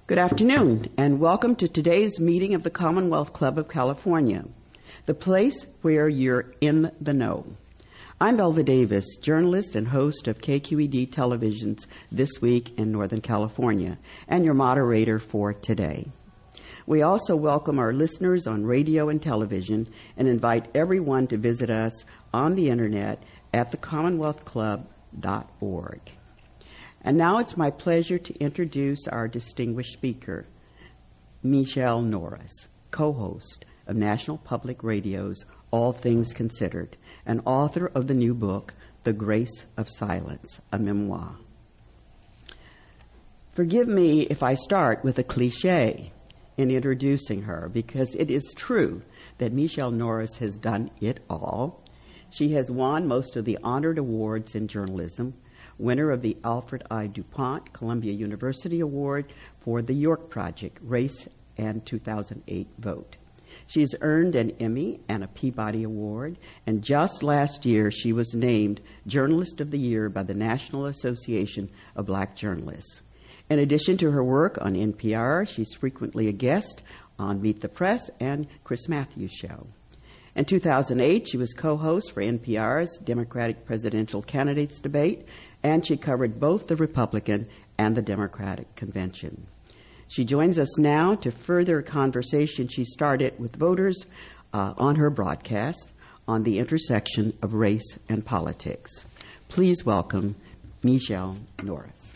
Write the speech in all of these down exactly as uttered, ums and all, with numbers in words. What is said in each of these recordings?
Good afternoon, and welcome to today's meeting of the Commonwealth Club of California, the place where you're in the know. I'm Belva Davis, journalist and host of K Q E D Television's This Week in Northern California, and your moderator for today. We also welcome our listeners on radio and television and invite everyone to visit us on the internet at the commonwealth club dot org. And now it's my pleasure to introduce our distinguished speaker, Michele Norris, co-host of National Public Radio's All Things Considered, and author of the new book, The Grace of Silence, a memoir. Forgive me if I start with a cliche in introducing her, because it is true that Michele Norris has done it all. She has won most of the honored awards in journalism, winner of the Alfred I. DuPont Columbia University Award for the York Project, Race and two thousand eight Vote. She's earned an Emmy and a Peabody Award, and just last year she was named Journalist of the Year by the National Association of Black Journalists. In addition to her work on N P R, she's frequently a guest on Meet the Press and Chris Matthews Show. In two thousand eight, she was co-host for N P R's Democratic Presidential Candidates Debate, and she covered both the Republican and the Democratic convention. She joins us now to further a conversation she started with voters uh, on her broadcast on the intersection of race and politics. Please welcome Michele Norris.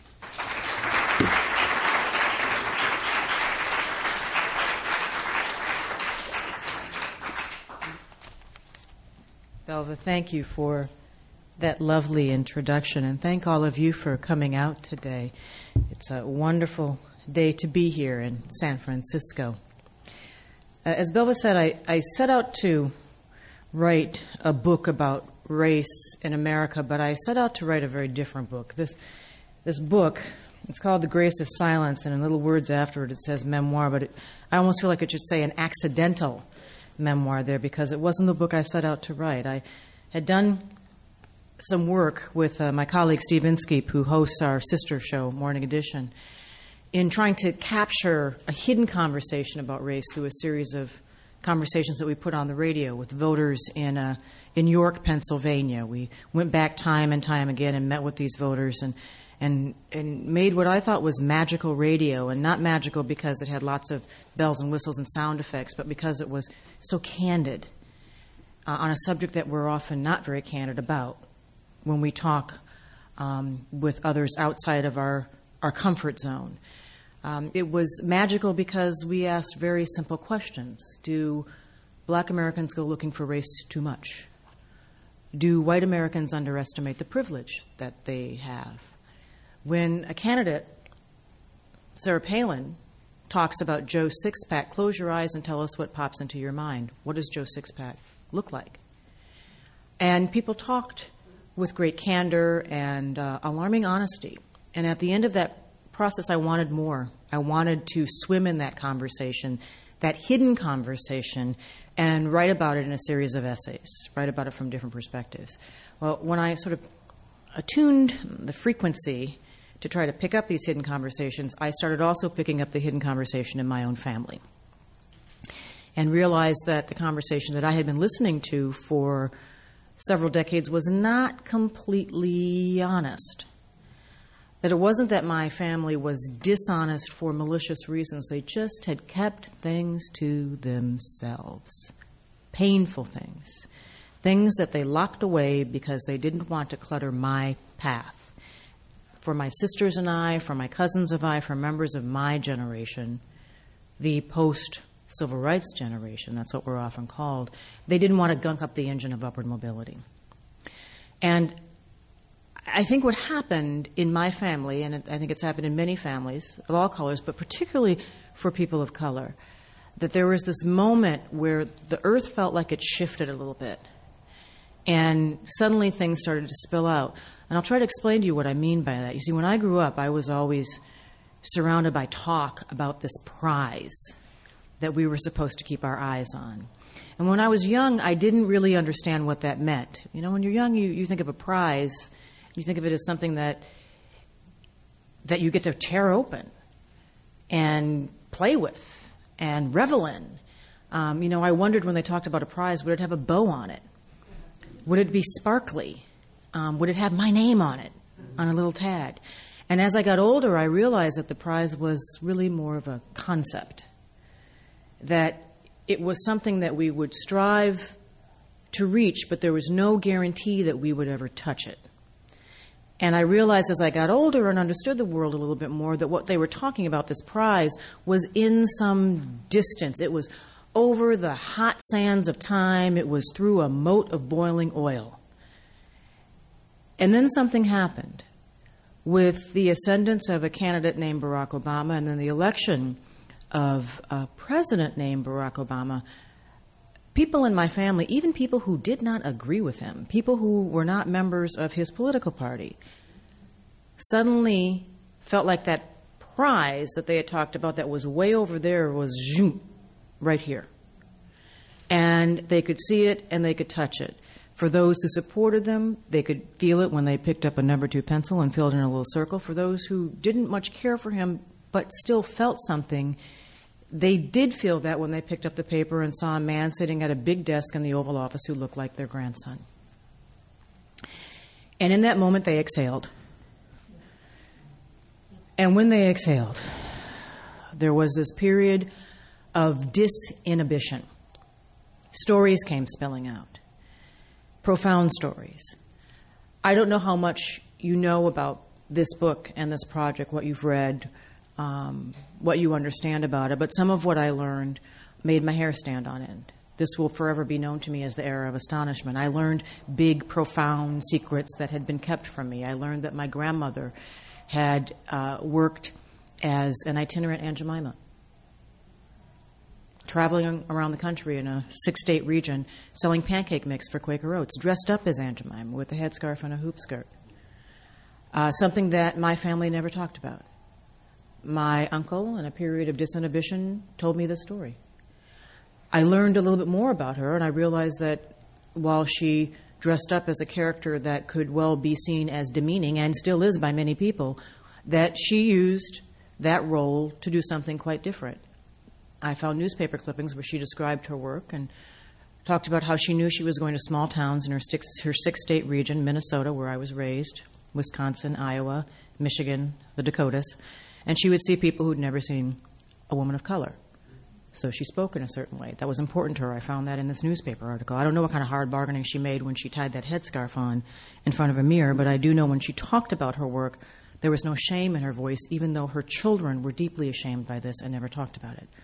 Belva, thank you for that lovely introduction, and thank all of you for coming out today. It's a wonderful day to be here in San Francisco. Uh, as Belva said, I, I set out to write a book about race in America, but I set out to write a very different book. This, this book, it's called The Grace of Silence, and in little words after it, it says memoir, but it, I almost feel like it should say an accidental memoir there, because it wasn't the book I set out to write. I had done some work with uh, my colleague Steve Inskeep, who hosts our sister show, Morning Edition, in trying to capture a hidden conversation about race through a series of conversations that we put on the radio with voters in uh, in York, Pennsylvania. We went back time and time again and met with these voters and and and made what I thought was magical radio, and not magical because it had lots of bells and whistles and sound effects, but because it was so candid uh, on a subject that we're often not very candid about when we talk um, with others outside of our, our comfort zone. Um, it was magical because we asked very simple questions. Do black Americans go looking for race too much? Do white Americans underestimate the privilege that they have? When a candidate, Sarah Palin, talks about Joe Sixpack, close your eyes and tell us what pops into your mind. What does Joe Sixpack look like? And people talked with great candor and uh, alarming honesty. And at the end of that process, I wanted more. I wanted to swim in that conversation, that hidden conversation, and write about it in a series of essays, write about it from different perspectives. Well, when I sort of attuned the frequency to try to pick up these hidden conversations, I started also picking up the hidden conversation in my own family, and realized that the conversation that I had been listening to for several decades was not completely honest. That it wasn't that my family was dishonest for malicious reasons. They just had kept things to themselves. Painful things. Things that they locked away because they didn't want to clutter my path. For my sisters and I, for my cousins and I, for members of my generation, the post-civil rights generation, that's what we're often called, they didn't want to gunk up the engine of upward mobility. And I think what happened in my family, and I think it's happened in many families of all colors, but particularly for people of color, that there was this moment where the earth felt like it shifted a little bit. And suddenly things started to spill out. And I'll try to explain to you what I mean by that. You see, when I grew up, I was always surrounded by talk about this prize that we were supposed to keep our eyes on. And when I was young, I didn't really understand what that meant. You know, when you're young, you, you think of a prize, you think of it as something that that you get to tear open. and play with and revel in. Um, you know, I wondered when they talked about a prize, would it have a bow on it? Would it be sparkly? Um, would it have my name on it, on a little tag? And as I got older, I realized that the prize was really more of a concept, that it was something that we would strive to reach, but there was no guarantee that we would ever touch it. And I realized as I got older and understood the world a little bit more that what they were talking about, this prize, was in some distance. It was over the hot sands of time. It was through a moat of boiling oil. And then something happened with the ascendance of a candidate named Barack Obama and then the election of a president named Barack Obama. People in my family, even people who did not agree with him, people who were not members of his political party, suddenly felt like that prize that they had talked about that was way over there was zoom, right here. And they could see it and they could touch it. For those who supported them, they could feel it when they picked up a number two pencil and filled in a little circle. For those who didn't much care for him but still felt something, they did feel that when they picked up the paper and saw a man sitting at a big desk in the Oval Office who looked like their grandson. And in that moment, they exhaled. And when they exhaled, there was this period of disinhibition. Stories came spilling out, profound stories. I don't know how much you know about this book and this project, what you've read, Um, what you understand about it, but some of what I learned made my hair stand on end. This will forever be known to me as the era of astonishment. I learned big, profound secrets that had been kept from me. I learned that my grandmother had uh, worked as an itinerant Aunt Jemima, traveling around the country in a six-state region, selling pancake mix for Quaker Oats, dressed up as Aunt Jemima with a headscarf and a hoop skirt. Uh, something that my family never talked about. My uncle, in a period of disinhibition, told me this story. I learned a little bit more about her, and I realized that while she dressed up as a character that could well be seen as demeaning, and still is by many people, that she used that role to do something quite different. I found newspaper clippings where she described her work and talked about how she knew she was going to small towns in her six, her six-state region, Minnesota, where I was raised, Wisconsin, Iowa, Michigan, the Dakotas, and she would see people who'd never seen a woman of color. So she spoke in a certain way. That was important to her. I found that in this newspaper article. I don't know what kind of hard bargaining she made when she tied that headscarf on in front of a mirror, but I do know when she talked about her work, there was no shame in her voice, even though her children were deeply ashamed by this and never talked about it.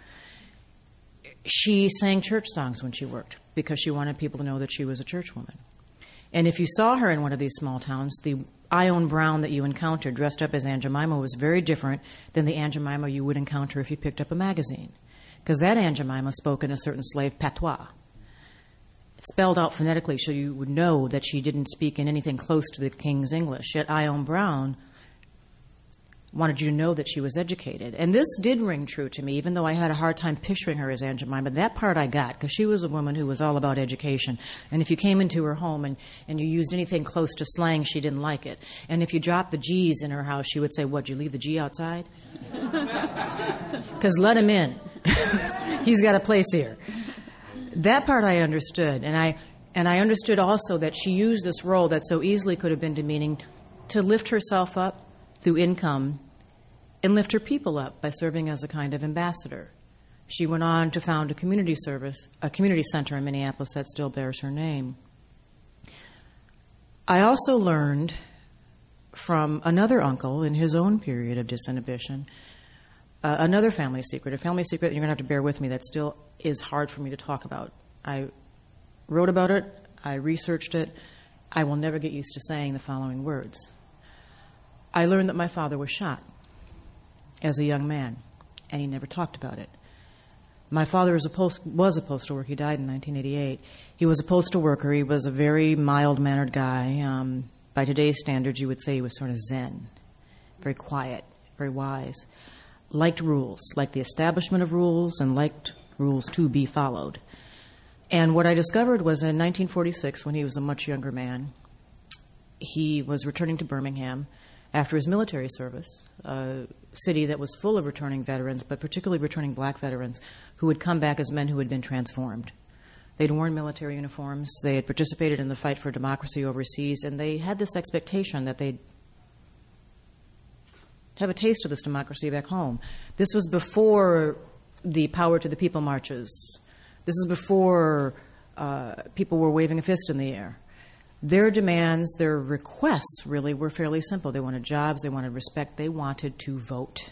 She sang church songs when she worked because she wanted people to know that she was a church woman. And if you saw her in one of these small towns, the Ione Brown that you encountered dressed up as Aunt Jemima was very different than the Aunt Jemima you would encounter if you picked up a magazine. Because that Aunt Jemima spoke in a certain slave patois, spelled out phonetically so you would know that she didn't speak in anything close to the King's English. Yet Ione Brown wanted you to know that she was educated. And this did ring true to me, even though I had a hard time picturing her as Aunt Jemima. That part I got, because she was a woman who was all about education. And if you came into her home and, and you used anything close to slang, she didn't like it. And if you dropped the G's in her house, she would say, what, did you leave the G outside? Because let him in. He's got a place here. That part I understood. And I, and I understood also that she used this role that so easily could have been demeaning to lift herself up through income and lift her people up by serving as a kind of ambassador. She went on to found a community service, a community center in Minneapolis that still bears her name. I also learned from another uncle in his own period of disinhibition, uh, another family secret, a family secret that you're going to have to bear with me that still is hard for me to talk about. I wrote about it. I researched it. I will never get used to saying the following words. I learned that my father was shot as a young man, and he never talked about it. My father was a, post, was a postal worker. He died in nineteen eighty-eight. He was a postal worker. He was a very mild-mannered guy. Um, by today's standards, you would say he was sort of zen, very quiet, very wise, liked rules, liked the establishment of rules, and liked rules to be followed. And what I discovered was in nineteen forty-six, when he was a much younger man, he was returning to Birmingham, after his military service, a city that was full of returning veterans, but particularly returning black veterans, who would come back as men who had been transformed. They'd worn military uniforms, they had participated in the fight for democracy overseas, and they had this expectation that they'd have a taste of this democracy back home. This was before the Power to the People marches. This is before uh, people were waving a fist in the air. Their demands, their requests, really, were fairly simple. They wanted jobs, they wanted respect, they wanted to vote.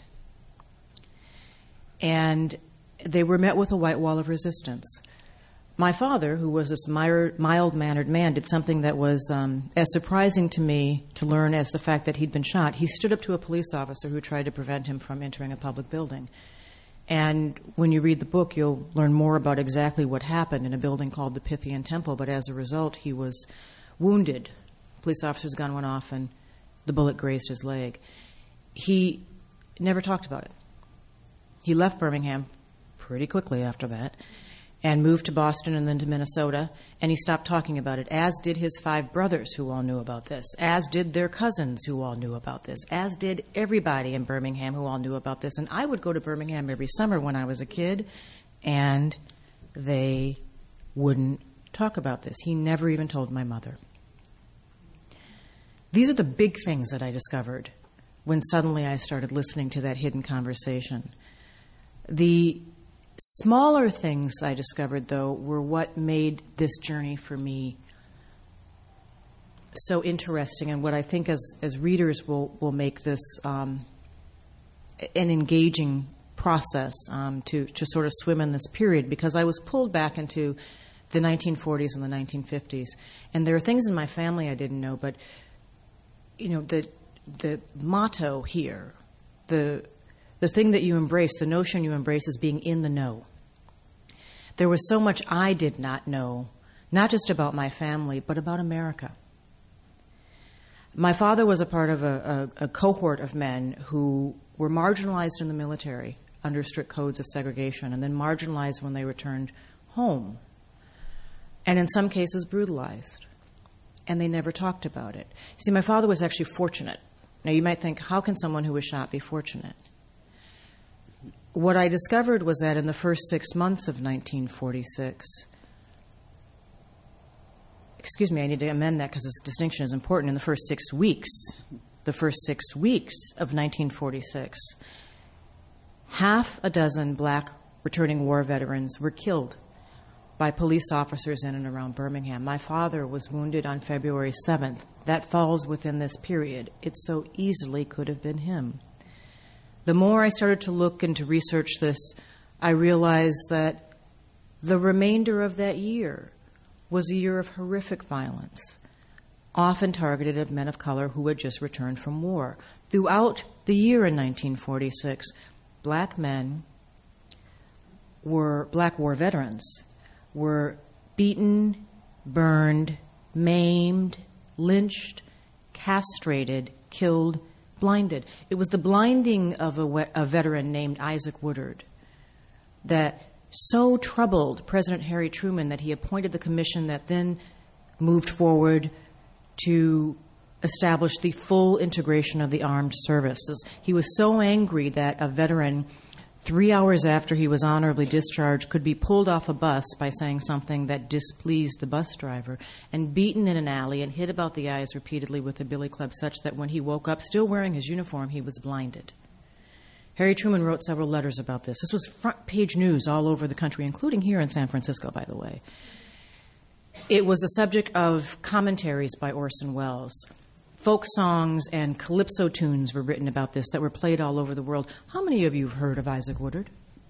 And they were met with a white wall of resistance. My father, who was this mild-mannered man, did something that was um, as surprising to me to learn as the fact that he'd been shot. He stood up to a police officer who tried to prevent him from entering a public building. And when you read the book, you'll learn more about exactly what happened in a building called the Pythian Temple. But as a result, he was wounded. Police officer's gun went off, and the bullet grazed his leg. He never talked about it. He left Birmingham pretty quickly after that and moved to Boston and then to Minnesota, and he stopped talking about it, as did his five brothers who all knew about this, as did their cousins who all knew about this, as did everybody in Birmingham who all knew about this. And I would go to Birmingham every summer when I was a kid, and they wouldn't talk about this. He never even told my mother. These are the big things that I discovered when suddenly I started listening to that hidden conversation. The smaller things I discovered, though, were what made this journey for me so interesting, and what I think as, as readers will, will make this um, an engaging process um, to, to sort of swim in this period, because I was pulled back into the nineteen forties and the nineteen fifties. And there are things in my family I didn't know, but, you know, the the motto here, the The thing that you embrace, the notion you embrace, is being in the know. There was so much I did not know, not just about my family, but about America. My father was a part of a, a, a cohort of men who were marginalized in the military under strict codes of segregation, and then marginalized when they returned home, and in some cases brutalized. And they never talked about it. See, my father was actually fortunate. Now, you might think, how can someone who was shot be fortunate? What I discovered was that in the first six months of nineteen forty-six, excuse me, I need to amend that because this distinction is important. In the first six weeks, the first six weeks of nineteen forty-six, half a dozen black returning war veterans were killed by police officers in and around Birmingham. My father was wounded on February seventh. That falls within this period. It so easily could have been him. The more I started to look and to research this, I realized that the remainder of that year was a year of horrific violence, often targeted at men of color who had just returned from war. Throughout the year in nineteen forty-six, black men were, black war veterans, were beaten, burned, maimed, lynched, castrated, killed, blinded. It was the blinding of a, we- a veteran named Isaac Woodard that so troubled President Harry Truman that he appointed the commission that then moved forward to establish the full integration of the armed services. He was so angry that a veteran, three hours after he was honorably discharged, could be pulled off a bus by saying something that displeased the bus driver and beaten in an alley and hit about the eyes repeatedly with a billy club, such that when he woke up, still wearing his uniform, he was blinded. Harry Truman wrote several letters about this. This was front-page news all over the country, including here in San Francisco, by the way. It was the subject of commentaries by Orson Welles. Folk songs and calypso tunes were written about this that were played all over the world. How many of you have heard of Isaac Woodard?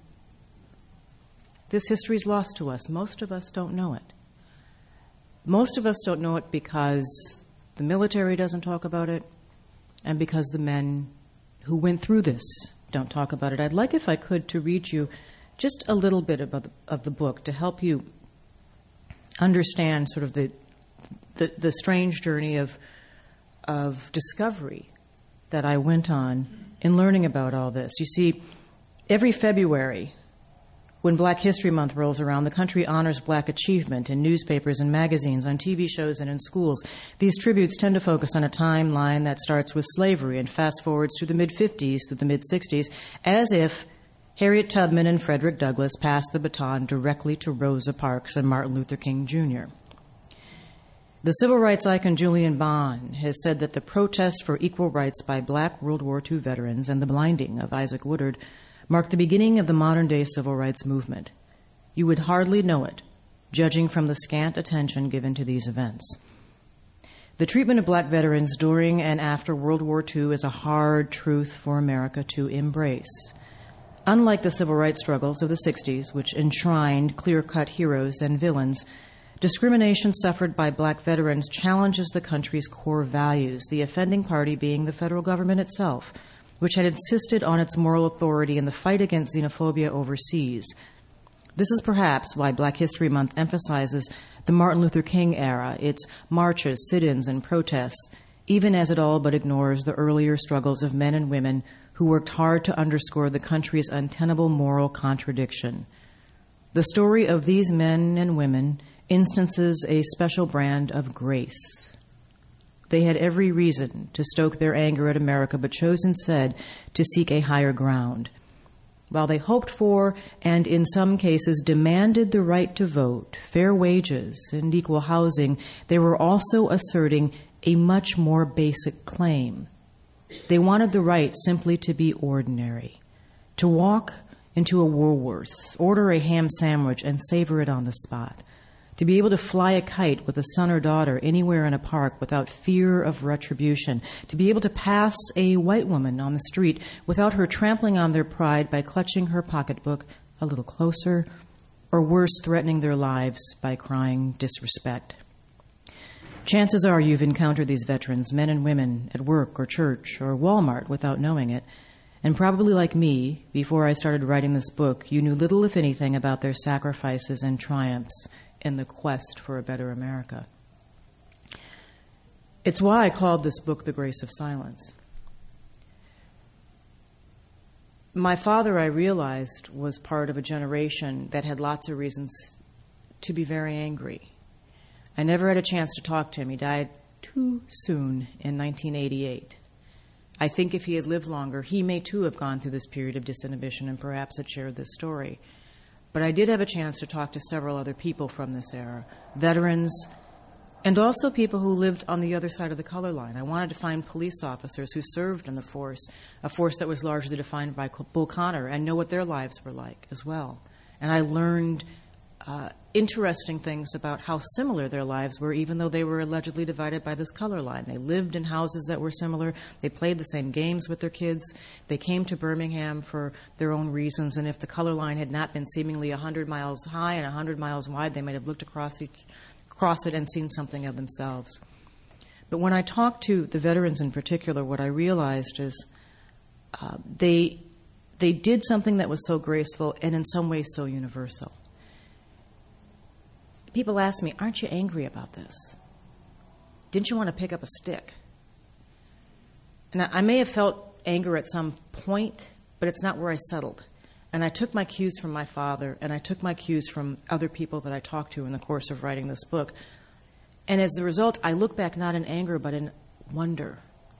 This history is lost to us. Most of us don't know it. Most of us don't know it because the military doesn't talk about it, and because the men who went through this don't talk about it. I'd like, if I could, to read you just a little bit about the, of the book to help you understand sort of the the, the strange journey of of discovery that I went on in learning about all this. You see, every February, When Black History Month rolls around, the country honors black achievement in newspapers and magazines, on T V shows, and in schools. These tributes tend to focus on a timeline that starts with slavery and fast forwards to the mid-fifties through the mid-sixties, as if Harriet Tubman and Frederick Douglass passed the baton directly to Rosa Parks and Martin Luther King Junior The civil rights icon Julian Bond has said that the protest for equal rights by black World War Two veterans and the blinding of Isaac Woodard marked the beginning of the modern-day civil rights movement. You would hardly know it, judging from the scant attention given to these events. The treatment of black veterans during and after World War Two is a hard truth for America to embrace. Unlike the civil rights struggles of the sixties, which enshrined clear-cut heroes and villains, discrimination suffered by black veterans challenges the country's core values, the offending party being the federal government itself, which had insisted on its moral authority in the fight against xenophobia overseas. This is perhaps why Black History Month emphasizes the Martin Luther King era, its marches, sit-ins, and protests, even as it all but ignores the earlier struggles of men and women who worked hard to underscore the country's untenable moral contradiction. The story of these men and women instances a special brand of grace. They had every reason to stoke their anger at America, but chose instead to seek a higher ground. While they hoped for, and in some cases demanded, the right to vote, fair wages, and equal housing, they were also asserting a much more basic claim. They wanted the right simply to be ordinary, to walk into a Woolworth's, order a ham sandwich, and savor it on the spot, to be able to fly a kite with a son or daughter anywhere in a park without fear of retribution, to be able to pass a white woman on the street without her trampling on their pride by clutching her pocketbook a little closer, or worse, threatening their lives by crying disrespect. Chances are you've encountered these veterans, men and women, at work or church or Walmart without knowing it, and probably like me, before I started writing this book, you knew little, if anything, about their sacrifices and triumphs in the quest for a better America. It's why I called this book The Grace of Silence. My father, I realized, was part of a generation that had lots of reasons to be very angry. I never had a chance to talk to him. He died too soon in nineteen eighty-eight. I think if he had lived longer, he may too have gone through this period of disinhibition and perhaps had shared this story. But I did have a chance to talk to several other people from this era, veterans, and also people who lived on the other side of the color line. I wanted to find police officers who served in the force, a force that was largely defined by Bull Connor, and know what their lives were like as well. And I learned uh, interesting things about how similar their lives were, even though they were allegedly divided by this color line. They lived in houses that were similar. They played the same games with their kids. They came to Birmingham for their own reasons, and if the color line had not been seemingly one hundred miles high and one hundred miles wide, they might have looked across, each, across it and seen something of themselves. But when I talked to the veterans in particular, what I realized is uh, they, they did something that was so graceful and in some ways so universal. People ask me, aren't you angry about this? Didn't you want to pick up a stick? And I, I may have felt anger at some point, but it's not where I settled. And I took my cues from my father, and I took my cues from other people that I talked to in the course of writing this book. And as a result, I look back not in anger, but in wonder.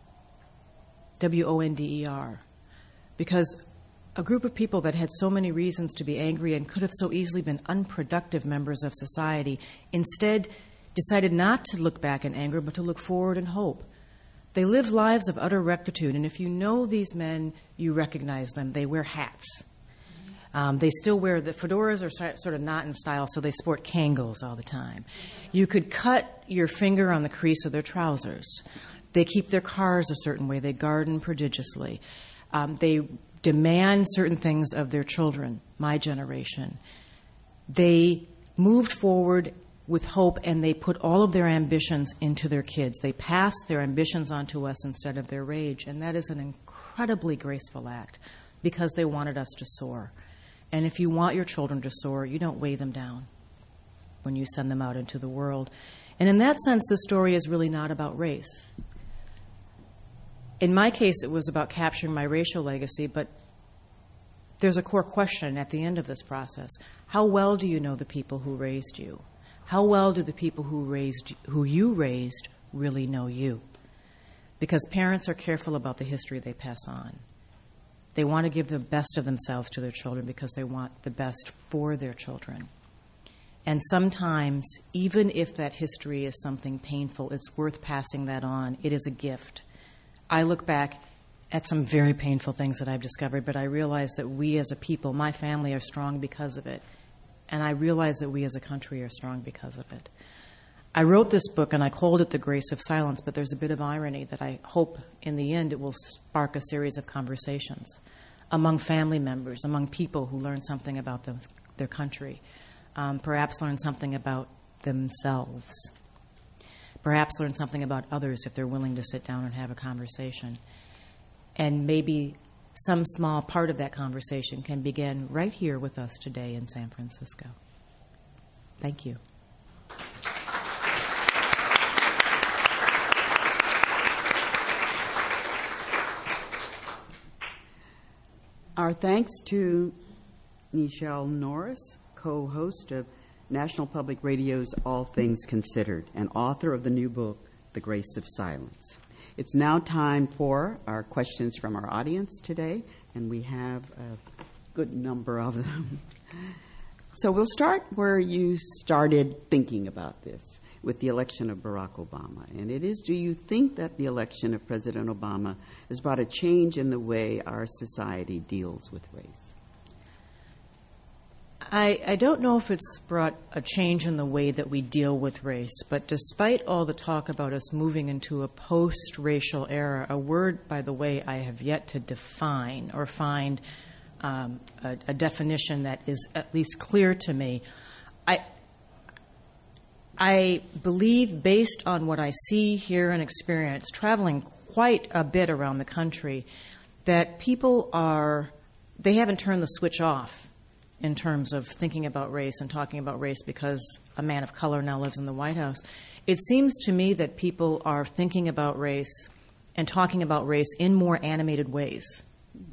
W O N D E R. Because a group of people that had so many reasons to be angry and could have so easily been unproductive members of society instead decided not to look back in anger, but to look forward in hope. They live lives of utter rectitude, and if you know these men, you recognize them. They wear hats. Um, they still wear, the fedoras are sort of not in style, so they sport Kangol all the time. You could cut your finger on the crease of their trousers. They keep their cars a certain way. They garden prodigiously. Um, they demand certain things of their children, my generation. They moved forward with hope, and they put all of their ambitions into their kids. They passed their ambitions onto us instead of their rage, and that is an incredibly graceful act because they wanted us to soar. And if you want your children to soar, you don't weigh them down when you send them out into the world. And in that sense, the story is really not about race. In my case, it was about capturing my racial legacy, but there's a core question at the end of this process. How well do you know the people who raised you? How well do the people who raised, who you raised really know you? Because parents are careful about the history they pass on. They want to give the best of themselves to their children because they want the best for their children. And sometimes, even if that history is something painful, it's worth passing that on. It is a gift. I look back at some very painful things that I've discovered, but I realize that we as a people, my family, are strong because of it. And I realize that we as a country are strong because of it. I wrote this book and I called it The Grace of Silence, but there's a bit of irony that I hope in the end it will spark a series of conversations among family members, among people who learn something about them, their country, um, perhaps learn something about themselves, perhaps learn something about others if they're willing to sit down and have a conversation. And maybe some small part of that conversation can begin right here with us today in San Francisco. Thank you. Our thanks to Nichelle Norris, co-host of National Public Radio's All Things Considered, and author of the new book, The Grace of Silence. It's now time for our questions from our audience today, and we have a good number of them. So we'll start where you started thinking about this, with the election of Barack Obama. And it is, do you think that the election of President Obama has brought a change in the way our society deals with race? I, I don't know if it's brought a change in the way that we deal with race, but despite all the talk about us moving into a post-racial era, a word, by the way, I have yet to define or find um, a, a definition that is at least clear to me, I, I believe, based on what I see, hear, and experience, traveling quite a bit around the country, that people are, they haven't turned the switch off in terms of thinking about race and talking about race because a man of color now lives in the White House. It seems to me that people are thinking about race and talking about race in more animated ways.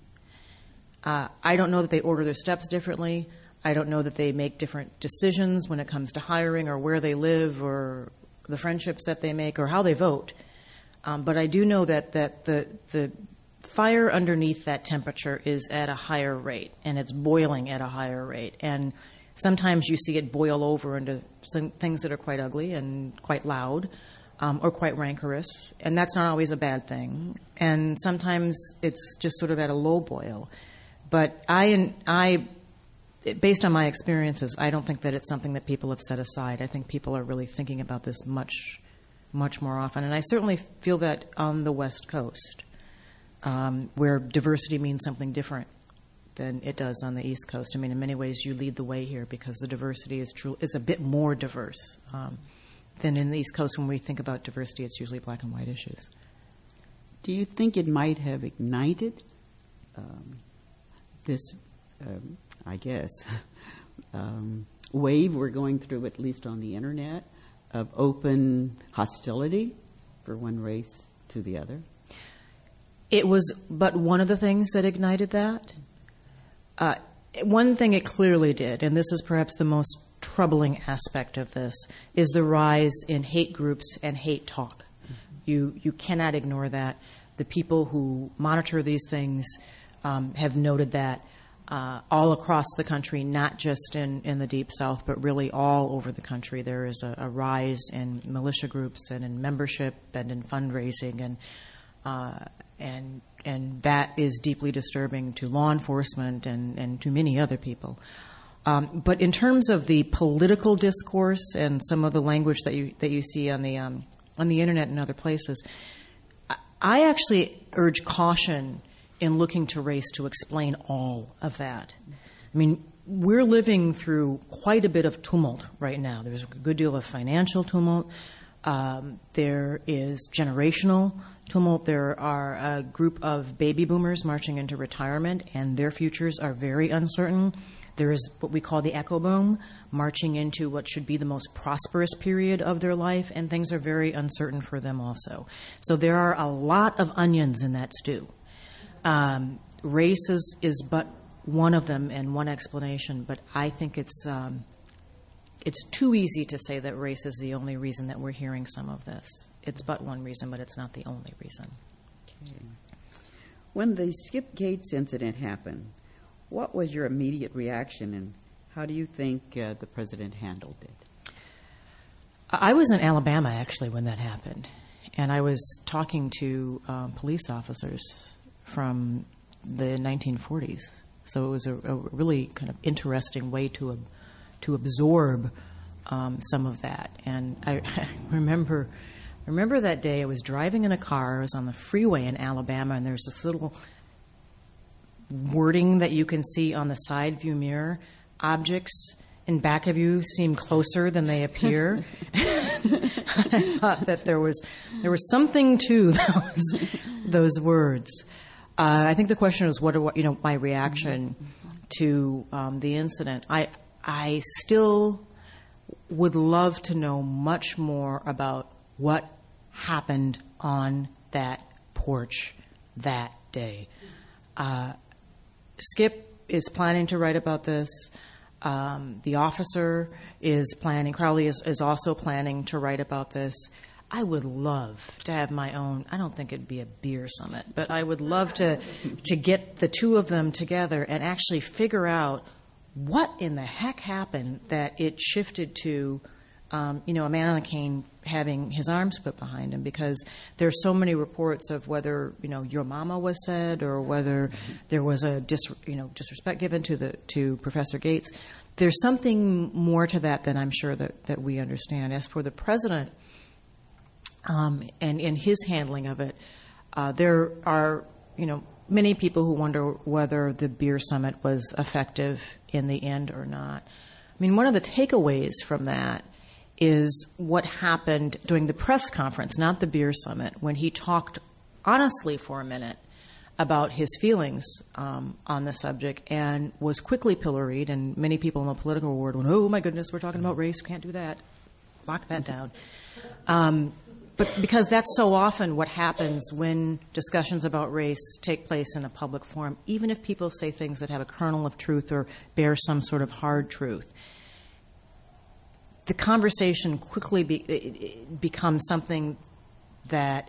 Uh, I don't know that they order their steps differently. I don't know that they make different decisions when it comes to hiring or where they live or the friendships that they make or how they vote. Um, but I do know that, that the, the fire underneath that temperature is at a higher rate, and it's boiling at a higher rate. And sometimes you see it boil over into some things that are quite ugly and quite loud um, or quite rancorous, and that's not always a bad thing. And sometimes it's just sort of at a low boil. But I, I, based on my experiences, I don't think that it's something that people have set aside. I think people are really thinking about this much, much more often. And I certainly feel that on the West Coast, um, where diversity means something different than it does on the East Coast. I mean, in many ways, you lead the way here because the diversity is true, is a bit more diverse um, than in the East Coast. When we think about diversity, it's usually black and white issues. Do you think it might have ignited um, this, um, I guess, um, wave we're going through, at least on the internet, of open hostility for one race to the other? It was but one of the things that ignited that. Uh, one thing it clearly did, and this is perhaps the most troubling aspect of this, is the rise in hate groups and hate talk. Mm-hmm. You you cannot ignore that. The people who monitor these things um, have noted that uh, all across the country, not just in, in the Deep South, but really all over the country. There is a, a rise in militia groups and in membership and in fundraising, and uh, and and that is deeply disturbing to law enforcement and, and to many other people. Um, but in terms of the political discourse and some of the language that you that you see on the um, on the internet and other places, I actually urge caution in looking to race to explain all of that. I mean, we're living through quite a bit of tumult right now. There's a good deal of financial tumult. Um, there is generational tumult. There are a group of baby boomers marching into retirement, and their futures are very uncertain. There is what we call the echo boom, marching into what should be the most prosperous period of their life, and things are very uncertain for them also. So there are a lot of onions in that stew. Um, race is, is but one of them and one explanation, but I think it's um, it's too easy to say that race is the only reason that we're hearing some of this. It's but one reason, but it's not the only reason. Okay. When the Skip Gates incident happened, what was your immediate reaction, and how do you think uh, the president handled it? I was in Alabama, actually, when that happened, and I was talking to um, police officers from the nineteen forties. So it was a, a really kind of interesting way to uh, to absorb um, some of that. And I, I remember I remember that day I was driving in a car. I was on the freeway in Alabama, and there's this little wording that you can see on the side view mirror. Objects in back of you seem closer than they appear. I thought that there was there was something to those those words. Uh, I think the question was, what, are, you know, my reaction to um, the incident. I I still would love to know much more about what happened on that porch that day. Uh, Skip is planning to write about this. Um, the officer is planning, Crowley is, is also planning to write about this. I would love to have my own, I don't think it'd be a beer summit, but I would love to to get the two of them together and actually figure out what in the heck happened that it shifted to, um, you know, a man on a cane having his arms put behind him, because there's so many reports of whether, you know, your mama was said or whether there was a dis, you know, disrespect given to the to Professor Gates. There's something more to that than I'm sure that, that we understand. As for the president um, and, and his handling of it, uh, there are, you know, many people who wonder whether the beer summit was effective in the end or not. I mean, one of the takeaways from that is what happened during the press conference, not the beer summit, when he talked honestly for a minute about his feelings um, on the subject and was quickly pilloried, and many people in the political world went, oh, my goodness, we're talking about race, can't do that. Lock that down. Um, but because that's so often what happens when discussions about race take place in a public forum, even if people say things that have a kernel of truth or bear some sort of hard truth, the conversation quickly be, it, it becomes something that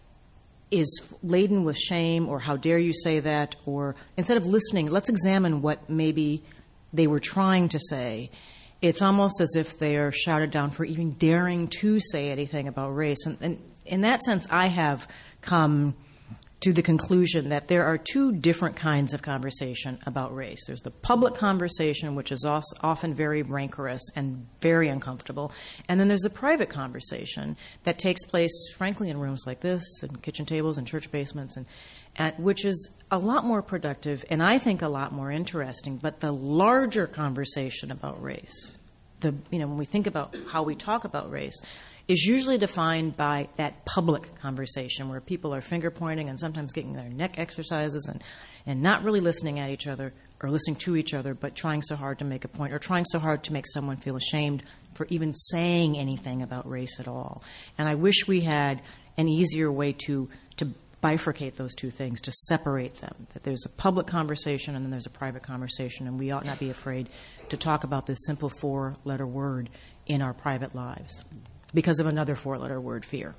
is laden with shame, or how dare you say that, or instead of listening, let's examine what maybe they were trying to say. It's almost as if they are shouted down for even daring to say anything about race. And, and in that sense, I have come to the conclusion that there are two different kinds of conversation about race. There's the public conversation, which is often very rancorous and very uncomfortable. And then there's the private conversation that takes place, frankly, in rooms like this, and kitchen tables and church basements, and, and which is a lot more productive and I think a lot more interesting. But the larger conversation about race, the you know, when we think about how we talk about race, is usually defined by that public conversation where people are finger pointing and sometimes getting their neck exercises and, and not really listening at each other or listening to each other, but trying so hard to make a point or trying so hard to make someone feel ashamed for even saying anything about race at all. And I wish we had an easier way to, to bifurcate those two things, to separate them, that there's a public conversation and then there's a private conversation, and we ought not be afraid to talk about this simple four-letter word in our private lives because of another four-letter word, fear.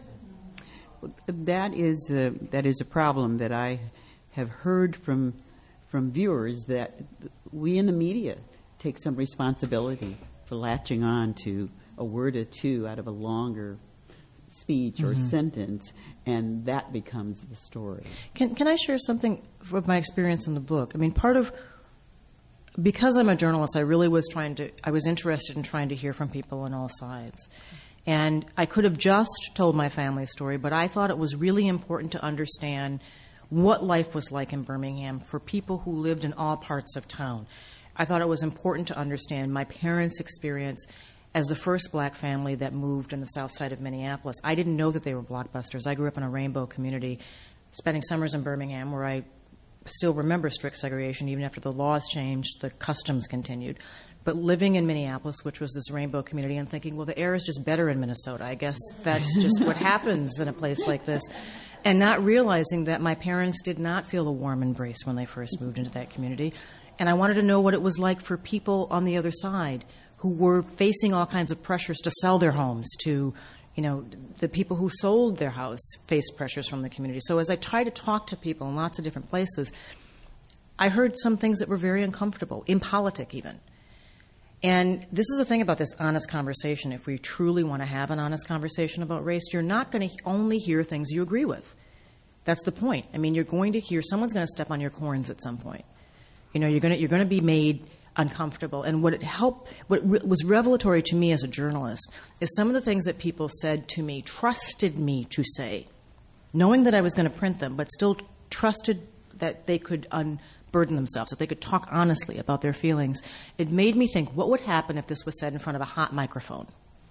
That is a, that is a problem that I have heard from from viewers, that we in the media take some responsibility for latching on to a word or two out of a longer speech or mm-hmm. sentence, and that becomes the story. Can can I share something of my experience in the book? I mean, part of, because I'm a journalist, I really was trying to, I was interested in trying to hear from people on all sides. And I could have just told my family story, but I thought it was really important to understand what life was like in Birmingham for people who lived in all parts of town. I thought it was important to understand my parents' experience as the first black family that moved in the south side of Minneapolis. I didn't know that they were blockbusters. I grew up in a rainbow community, spending summers in Birmingham, where I still remember strict segregation. Even after the laws changed, the customs continued. But living in Minneapolis, which was this rainbow community, and thinking, well, the air is just better in Minnesota. I guess that's just what happens in a place like this. and not realizing that my parents did not feel a warm embrace when they first moved into that community. And I wanted to know what it was like for people on the other side who were facing all kinds of pressures to sell their homes, to, you know, the people who sold their house faced pressures from the community. So as I tried to talk to people in lots of different places, I heard some things that were very uncomfortable, impolitic even. And this is the thing about this honest conversation. If we truly want to have an honest conversation about race, you're not going to only hear things you agree with. That's the point. I mean, you're going to hear, someone's going to step on your corns at some point. You know, you're going to, you're going to be made uncomfortable. And what it helped, what re- was revelatory to me as a journalist is some of the things that people said to me, trusted me to say, knowing that I was going to print them, but still trusted that they could unburden themselves, that they could talk honestly about their feelings. It made me think, what would happen if this was said in front of a hot microphone?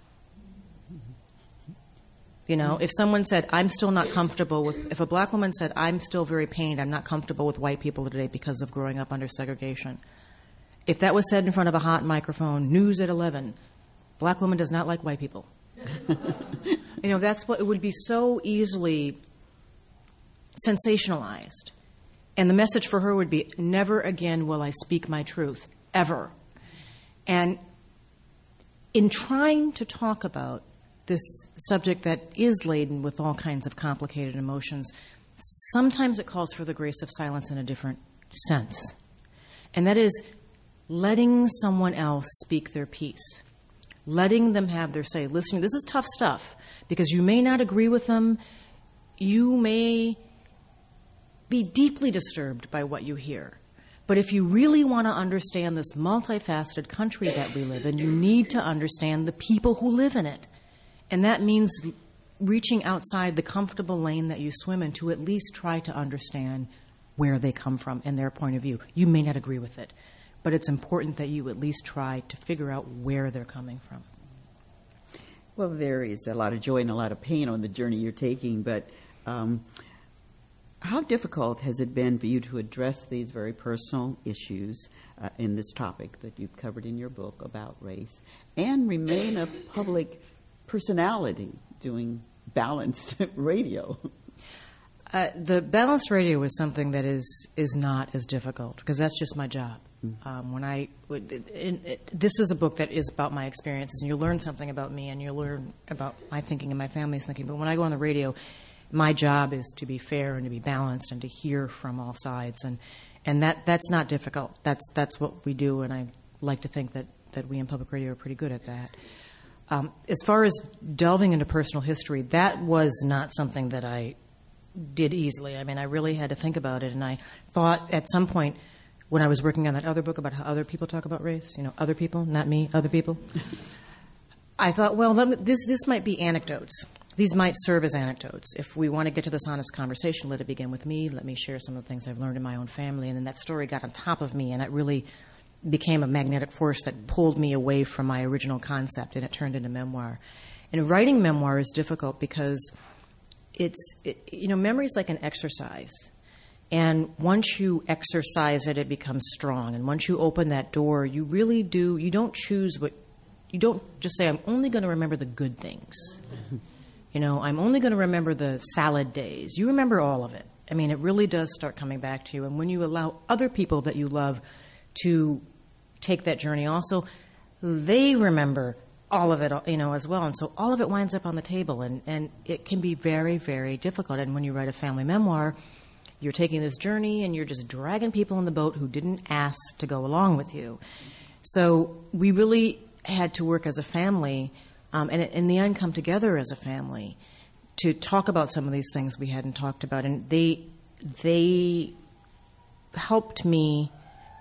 You know, if someone said, I'm still not comfortable with, if a black woman said, I'm still very pained, I'm not comfortable with white people today because of growing up under segregation. If that was said in front of a hot microphone, news at eleven, black woman does not like white people. You know, that's what, it would be so easily sensationalized. And the message for her would be, never again will I speak my truth, ever. And in trying to talk about this subject that is laden with all kinds of complicated emotions, sometimes it calls for the grace of silence in a different sense. And that is letting someone else speak their piece, letting them have their say. Listening, this is tough stuff, because you may not agree with them. You may be deeply disturbed by what you hear. But if you really want to understand this multifaceted country that we live in, you need to understand the people who live in it. And that means reaching outside the comfortable lane that you swim in to at least try to understand where they come from and their point of view. You may not agree with it, but it's important that you at least try to figure out where they're coming from. Well, there is a lot of joy and a lot of pain on the journey you're taking, but um, how difficult has it been for you to address these very personal issues uh, in this topic that you've covered in your book about race and remain a public personality doing balanced radio? Uh, the balanced radio is something that is is not as difficult, because that's just my job. Mm-hmm. Um, when I, it, it, it, this is a book that is about my experiences, and you learn something about me, and you learn about my thinking and my family's thinking. But when I go on the radio, my job is to be fair and to be balanced and to hear from all sides, and and that that's not difficult. That's that's what we do, and I like to think that that we in public radio are pretty good at that. Um, as far as delving into personal history, that was not something that I did easily. I mean, I really had to think about it, and I thought at some point when I was working on that other book about how other people talk about race, you know, other people, not me, other people, I thought, well, let me, this this might be anecdotes. These might serve as anecdotes. If we want to get to this honest conversation, let it begin with me. Let me share some of the things I've learned in my own family, and then that story got on top of me, and it really became a magnetic force that pulled me away from my original concept, and it turned into memoir. And writing memoir is difficult because it's, it, you know, memory is like an exercise. And once you exercise it, it becomes strong. And once you open that door, you really do, you don't choose what, you don't just say, I'm only going to remember the good things. You know, I'm only going to remember the salad days. You remember all of it. I mean, it really does start coming back to you. And when you allow other people that you love to take that journey also, they remember all of it, you know, as well. And so all of it winds up on the table, and, and it can be very, very difficult. And when you write a family memoir, you're taking this journey and you're just dragging people in the boat who didn't ask to go along with you. So we really had to work as a family, um, and in the end come together as a family to talk about some of these things we hadn't talked about. And they they helped me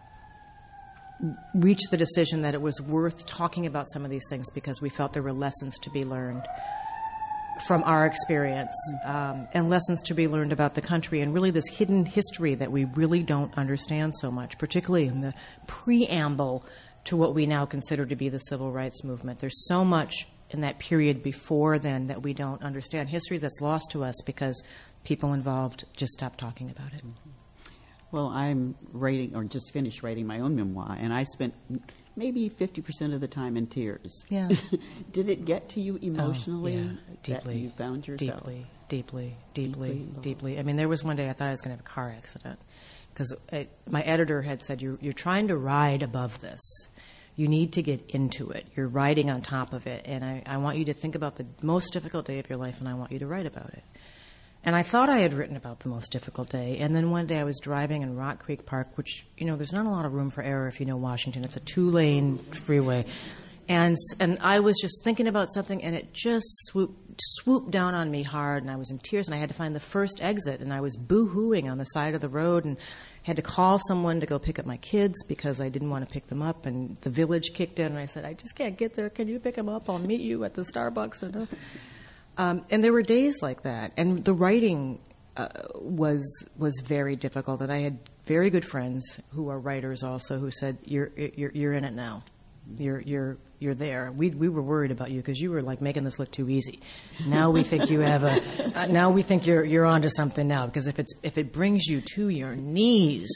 reach the decision that it was worth talking about some of these things because we felt there were lessons to be learned from our experience, um, and lessons to be learned about the country and really this hidden history that we really don't understand so much, particularly in the preamble to what we now consider to be the civil rights movement. There's so much in that period before then that we don't understand, history that's lost to us because people involved just stopped talking about it. Well, I'm writing, or just finished writing my own memoir, and I spent maybe fifty percent of the time in tears. Yeah. Did it get to you emotionally? Oh, yeah, deeply. That you found yourself? Deeply. deeply, deeply, Deeply deeply. I mean, there was one day I thought I was going to have a car accident because my editor had said, you're, you're trying to ride above this. You need to get into it. You're riding on top of it, and I, I want you to think about the most difficult day of your life, and I want you to write about it. And I thought I had written about the most difficult day, and then one day I was driving in Rock Creek Park, which, you know, there's not a lot of room for error if you know Washington. It's a two-lane freeway. And and I was just thinking about something, and it just swooped, swooped down on me hard, and I was in tears, and I had to find the first exit, and I was boo-hooing on the side of the road, and had to call someone to go pick up my kids because I didn't want to pick them up, and the village kicked in, and I said, I just can't get there. Can you pick them up? I'll meet you at the Starbucks. And, uh, um, and there were days like that, and the writing uh, was was very difficult, and I had very good friends who are writers also who said, you're you're, you're in it now. You're you're you're there. We we were worried about you because you were like making this look too easy. Now we think you have a. Uh, now we think you're you're onto something now because if it's if it brings you to your knees,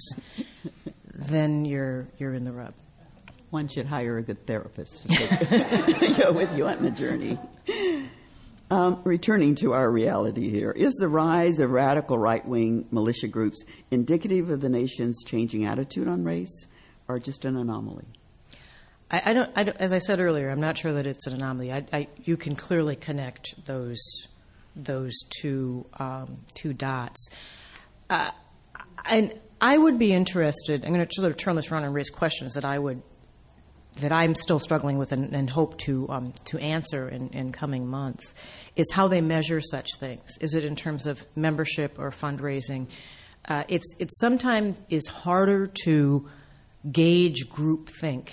then you're you're in the rub. One should hire a good therapist to, take, to go with you on the journey. Um, returning to our reality here, is the rise of radical right-wing militia groups indicative of the nation's changing attitude on race, or just an anomaly? I, I, don't, I don't. As I said earlier, I'm not sure that it's an anomaly. I, I, you can clearly connect those those two um, two dots. Uh, and I would be interested. I'm going to sort of turn this around and raise questions that I would that I'm still struggling with and, and hope to um, to answer in, in coming months. Is how they measure such things. Is it in terms of membership or fundraising? Uh, it's it sometimes is harder to gauge groupthink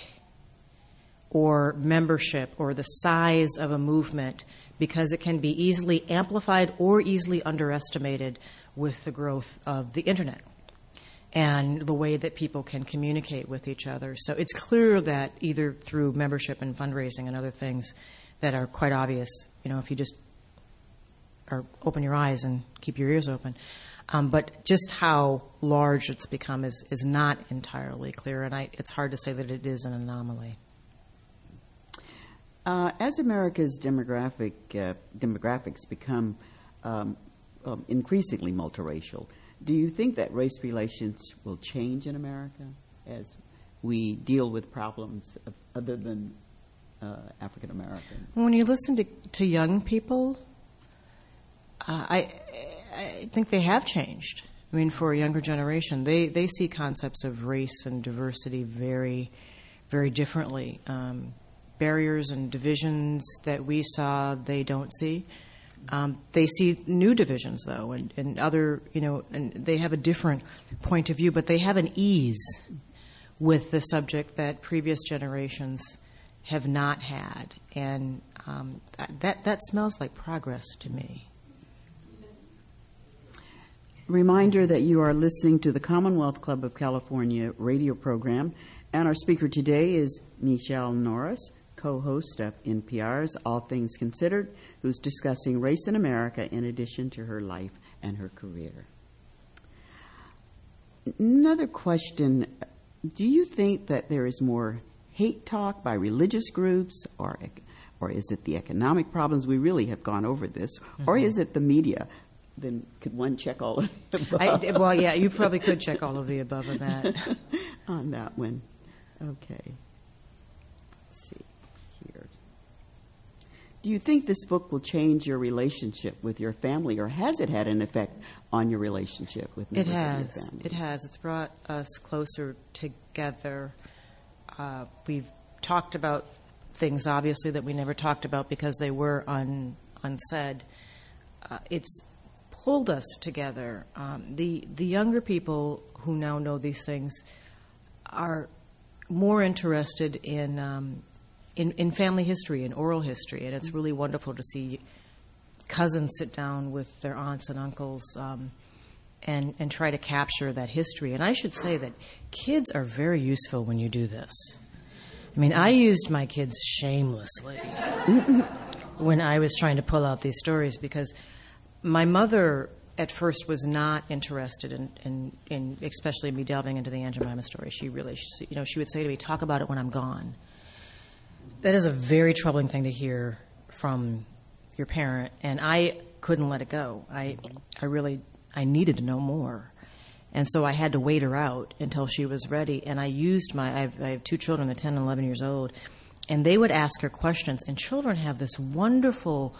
or membership or the size of a movement because it can be easily amplified or easily underestimated with the growth of the internet and the way that people can communicate with each other. So it's clear that either through membership and fundraising and other things that are quite obvious, you know, if you just or open your eyes and keep your ears open. Um, but just how large it's become is, is not entirely clear, and I, it's hard to say that it is an anomaly. Uh, as America's demographic uh, demographics become um, um, increasingly multiracial, do you think that race relations will change in America as we deal with problems of, other than uh, African American? When you listen to, to young people, uh, I, I think they have changed. I mean, for a younger generation, they, they see concepts of race and diversity very, very differently. Um, barriers and divisions that we saw, they don't see. Um, they see new divisions, though, and, and other, you know, and they have a different point of view, but they have an ease with the subject that previous generations have not had. And um, that, that smells like progress to me. Reminder that you are listening to the Commonwealth Club of California radio program, and our speaker today is Nichelle Norris, co-host of N P R's All Things Considered, who's discussing race in America in addition to her life and her career. Another question, do you think that there is more hate talk by religious groups, or or is it the economic problems? We really have gone over this. Mm-hmm. Or is it the media? Then could one check all of the above? I, well, yeah, you probably could check all of the above on that. On that one. Okay. Let's see here. Do you think this book will change your relationship with your family, or has it had an effect on your relationship with members it has. of your family? It has. It's brought us closer together. Uh, we've talked about things, obviously, that we never talked about because they were un, unsaid. Uh, it's pulled us together. Um, the the younger people who now know these things are more interested in um, in, in family history and oral history, and it's really wonderful to see cousins sit down with their aunts and uncles um, and and try to capture that history. And I should say that kids are very useful when you do this. I mean, I used my kids shamelessly when I was trying to pull out these stories because my mother at first was not interested in, in, in especially me delving into the Aunt Jemima story. She really, she, you know, she would say to me, talk about it when I'm gone. That is a very troubling thing to hear from your parent. And I couldn't let it go. I, I really, I needed to know more. And so I had to wait her out until she was ready. And I used my, I have, I have two children, they're ten and eleven years old, and they would ask her questions. And children have this wonderful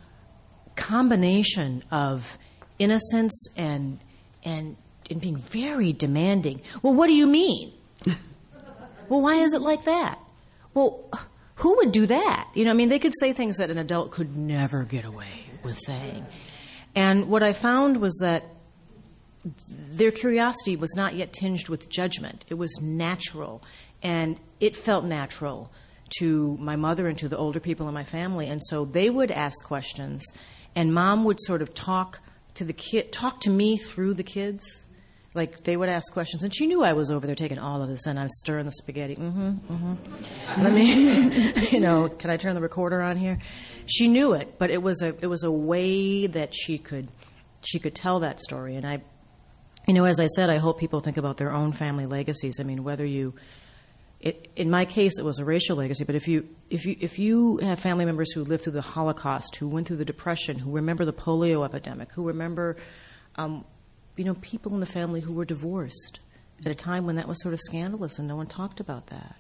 combination of innocence and, and, and being very demanding. Well, what do you mean? Well, why is it like that? Well, who would do that? You know, I mean, they could say things that an adult could never get away with saying. And what I found was that their curiosity was not yet tinged with judgment. It was natural, and it felt natural to my mother and to the older people in my family. And so they would ask questions, and Mom would sort of talk to the kid, talk to me through the kids. Like, they would ask questions, and she knew I was over there taking all of this, and I was stirring the spaghetti. Mm-hmm, mm-hmm. Let me, you know, can I turn the recorder on here? She knew it, but it was a it was a way that she could she could tell that story. And I, you know, as I said, I hope people think about their own family legacies. I mean, whether you, it, in my case, it was a racial legacy. But if you if you if you have family members who lived through the Holocaust, who went through the Depression, who remember the polio epidemic, who remember um, you know, people in the family who were divorced at a time when that was sort of scandalous and no one talked about that.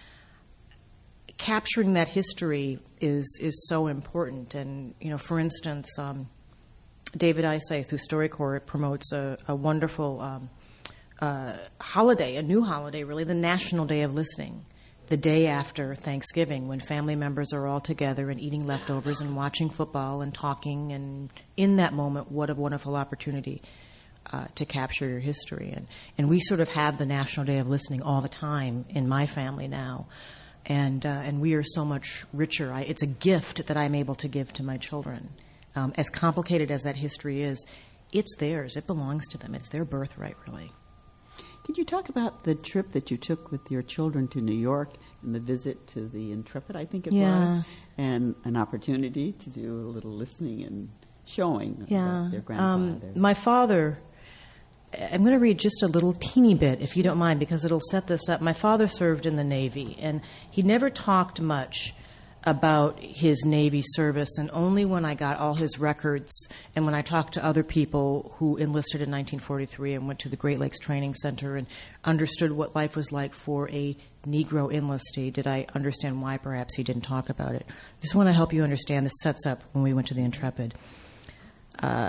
Capturing that history is is so important. And, you know, for instance, um, David Isay through StoryCorps promotes a, a wonderful um, uh, holiday, a new holiday, really, the National Day of Listening, the day after Thanksgiving, when family members are all together and eating leftovers and watching football and talking. And in that moment, what a wonderful opportunity Uh, to capture your history. And, and we sort of have the National Day of Listening all the time in my family now. And uh, and we are so much richer. I, it's a gift that I'm able to give to my children. Um, as complicated as that history is, it's theirs. It belongs to them. It's their birthright, really. Could you talk about the trip that you took with your children to New York and the visit to the Intrepid, I think it yeah. was, and an opportunity to do a little listening and showing yeah. about their grandfather? Um, my father... I'm going to read just a little teeny bit, if you don't mind, because it'll set this up. My father served in the Navy, and he never talked much about his Navy service, and only when I got all his records and when I talked to other people who enlisted in nineteen forty-three and went to the Great Lakes Training Center and understood what life was like for a Negro enlistee did I understand why perhaps he didn't talk about it. I just want to help you understand. This sets up when we went to the Intrepid. Uh,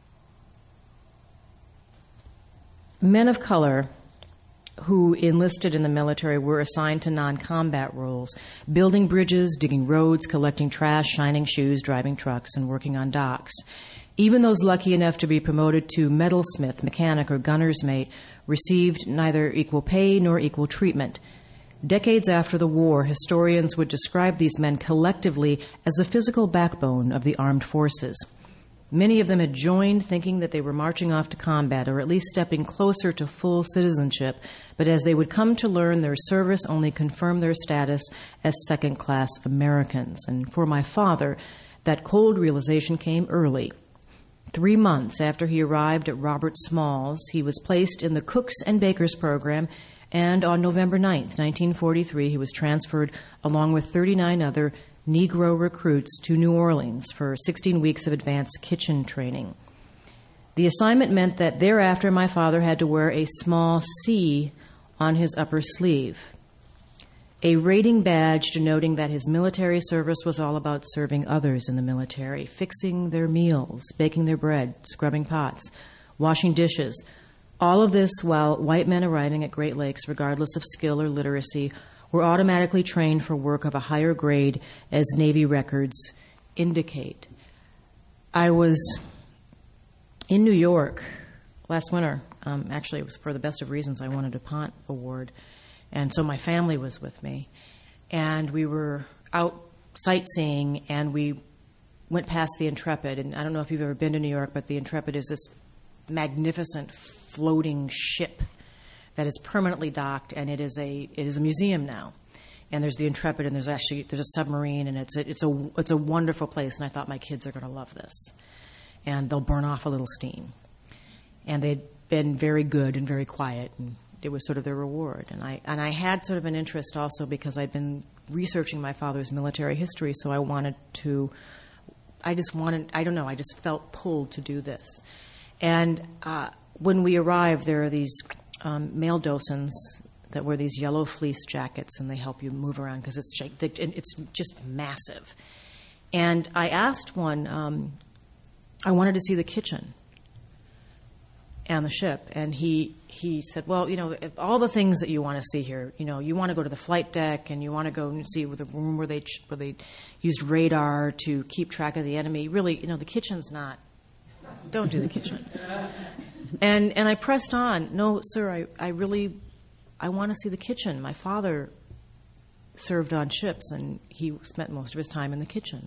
Men of color who enlisted in the military were assigned to non-combat roles, building bridges, digging roads, collecting trash, shining shoes, driving trucks, and working on docks. Even those lucky enough to be promoted to metalsmith, mechanic, or gunner's mate received neither equal pay nor equal treatment. Decades after the war, historians would describe these men collectively as the physical backbone of the armed forces. Many of them had joined thinking that they were marching off to combat or at least stepping closer to full citizenship, but as they would come to learn, their service only confirmed their status as second-class Americans. And for my father, that cold realization came early. Three months after he arrived at Robert Smalls, he was placed in the Cooks and Bakers program, and on November ninth, nineteen forty-three, he was transferred along with thirty-nine other Negro recruits to New Orleans for sixteen weeks of advanced kitchen training. The assignment meant that thereafter my father had to wear a small C on his upper sleeve, a rating badge denoting that his military service was all about serving others in the military, fixing their meals, baking their bread, scrubbing pots, washing dishes. All of this while white men arriving at Great Lakes, regardless of skill or literacy, were automatically trained for work of a higher grade, as Navy records indicate. I was in New York last winter. Um, actually, it was for the Best of Reasons. I won a DuPont award. And so my family was with me. And we were out sightseeing, and we went past the Intrepid. And I don't know if you've ever been to New York, but the Intrepid is this magnificent floating ship that is permanently docked, and it is a it is a museum now. And there's the Intrepid, and there's actually there's a submarine, and it's a, it's a it's a wonderful place. And I thought my kids are going to love this, and they'll burn off a little steam. And they'd been very good and very quiet, and it was sort of their reward. And I and I had sort of an interest also because I'd been researching my father's military history, so I wanted to I just wanted, I don't know, I just felt pulled to do this. And uh, when we arrived, there are these um, male docents that wear these yellow fleece jackets, and they help you move around because it's it's just massive. And I asked one, um, I wanted to see the kitchen on the ship, and he he said, well, you know, all the things that you want to see here, you know, you want to go to the flight deck, and you want to go and see the room where they where they used radar to keep track of the enemy. Really, you know, the kitchen's not. Don't do the kitchen. And and I pressed on. No, sir, I, I really, I want to see the kitchen. My father served on ships, and he spent most of his time in the kitchen.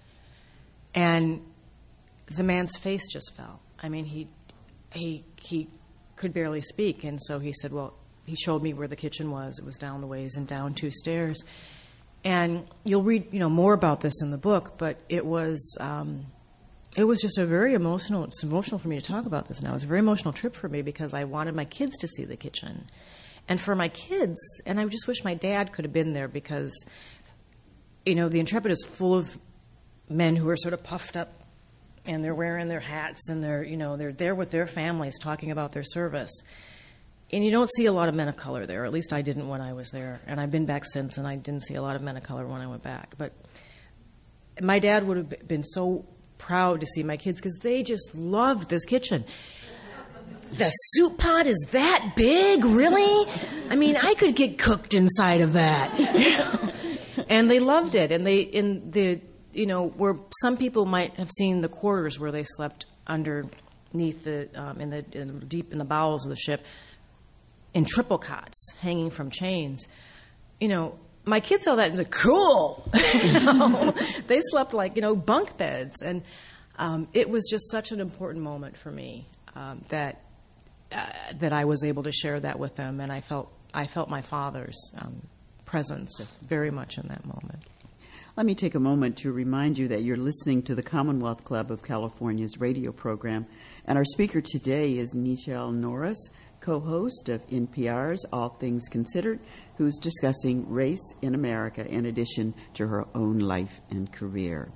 And the man's face just fell. I mean, he he he could barely speak, and so he said, well, he showed me where the kitchen was. It was down the ways and down two stairs. And you'll read, you know, more about this in the book, but it was um, it was just a very emotional, it's emotional for me to talk about this now. It was a very emotional trip for me because I wanted my kids to see the kitchen. And for my kids, and I just wish my dad could have been there because, you know, the Intrepid is full of men who are sort of puffed up, and they're wearing their hats, and they're, you know, they're there with their families talking about their service. And you don't see a lot of men of color there, or at least I didn't when I was there. And I've been back since, and I didn't see a lot of men of color when I went back. But my dad would have been so proud to see my kids because they just loved this kitchen. The soup pot is that big, really? I mean, I could get cooked inside of that. And they loved it. And they, in the, you know, where some people might have seen the quarters where they slept underneath the, um, in the in, deep in the bowels of the ship, in triple cots hanging from chains. You know, my kids saw that and said, "Cool." You know? They slept like, you know, bunk beds, and um, it was just such an important moment for me um, that uh, that I was able to share that with them, and I felt I felt my father's um, presence very much in that moment. Let me take a moment to remind you that you're listening to the Commonwealth Club of California's radio program, and our speaker today is Nichelle Norris, co-host of N P R's All Things Considered, who's discussing race in America in addition to her own life and career.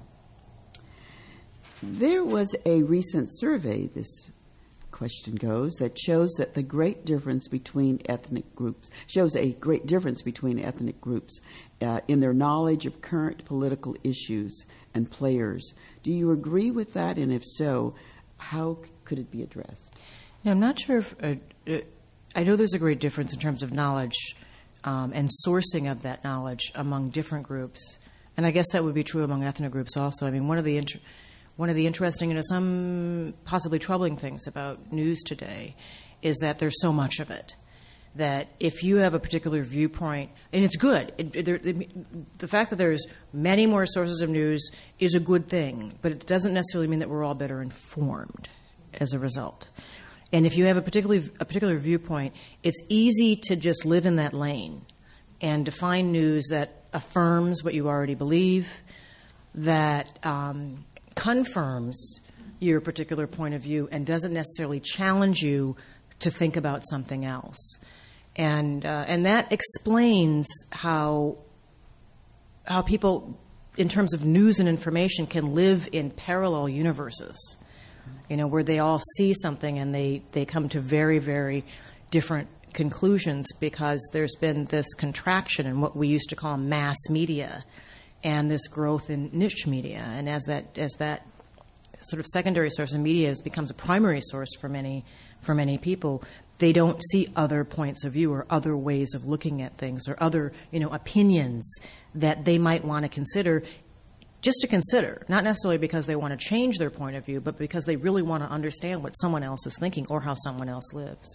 There was a recent survey, this question goes, that shows that the great difference between ethnic groups, shows a great difference between ethnic groups uh, in their knowledge of current political issues and players. Do you agree with that? And if so, how c- could it be addressed? Yeah, I'm not sure if, uh, uh, I know there's a great difference in terms of knowledge um, and sourcing of that knowledge among different groups. And I guess that would be true among ethnic groups also. I mean, one of the inter- one of the interesting and some possibly troubling things about news today is that there's so much of it that if you have a particular viewpoint, and it's good, it, it, there, it, the fact that there's many more sources of news is a good thing, but it doesn't necessarily mean that we're all better informed as a result. And if you have a particular a particular viewpoint, it's easy to just live in that lane and to find news that affirms what you already believe, that um, confirms your particular point of view, and doesn't necessarily challenge you to think about something else. And uh, and that explains how how people, in terms of news and information, can live in parallel universes. You know, where they all see something and they, they come to very, very different conclusions because there's been this contraction in what we used to call mass media and this growth in niche media. And as that as that sort of secondary source of media is, becomes a primary source for many for many people, they don't see other points of view or other ways of looking at things or other, you know, opinions that they might want to consider. Just to consider, not necessarily because they want to change their point of view, but because they really want to understand what someone else is thinking or how someone else lives.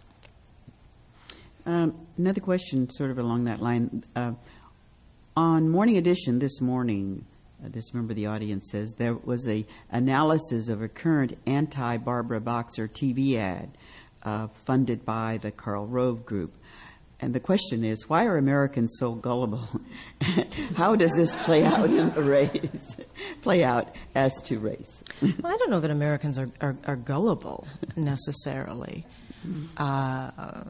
Um, another question sort of along that line. Uh, on Morning Edition this morning, uh, this member of the audience says, there was a analysis of a current anti-Barbara Boxer T V ad uh, funded by the Karl Rove Group. And the question is, why are Americans so gullible? How does this play out in the race? Play out as to race? Well, I don't know that Americans are, are, are gullible necessarily, uh,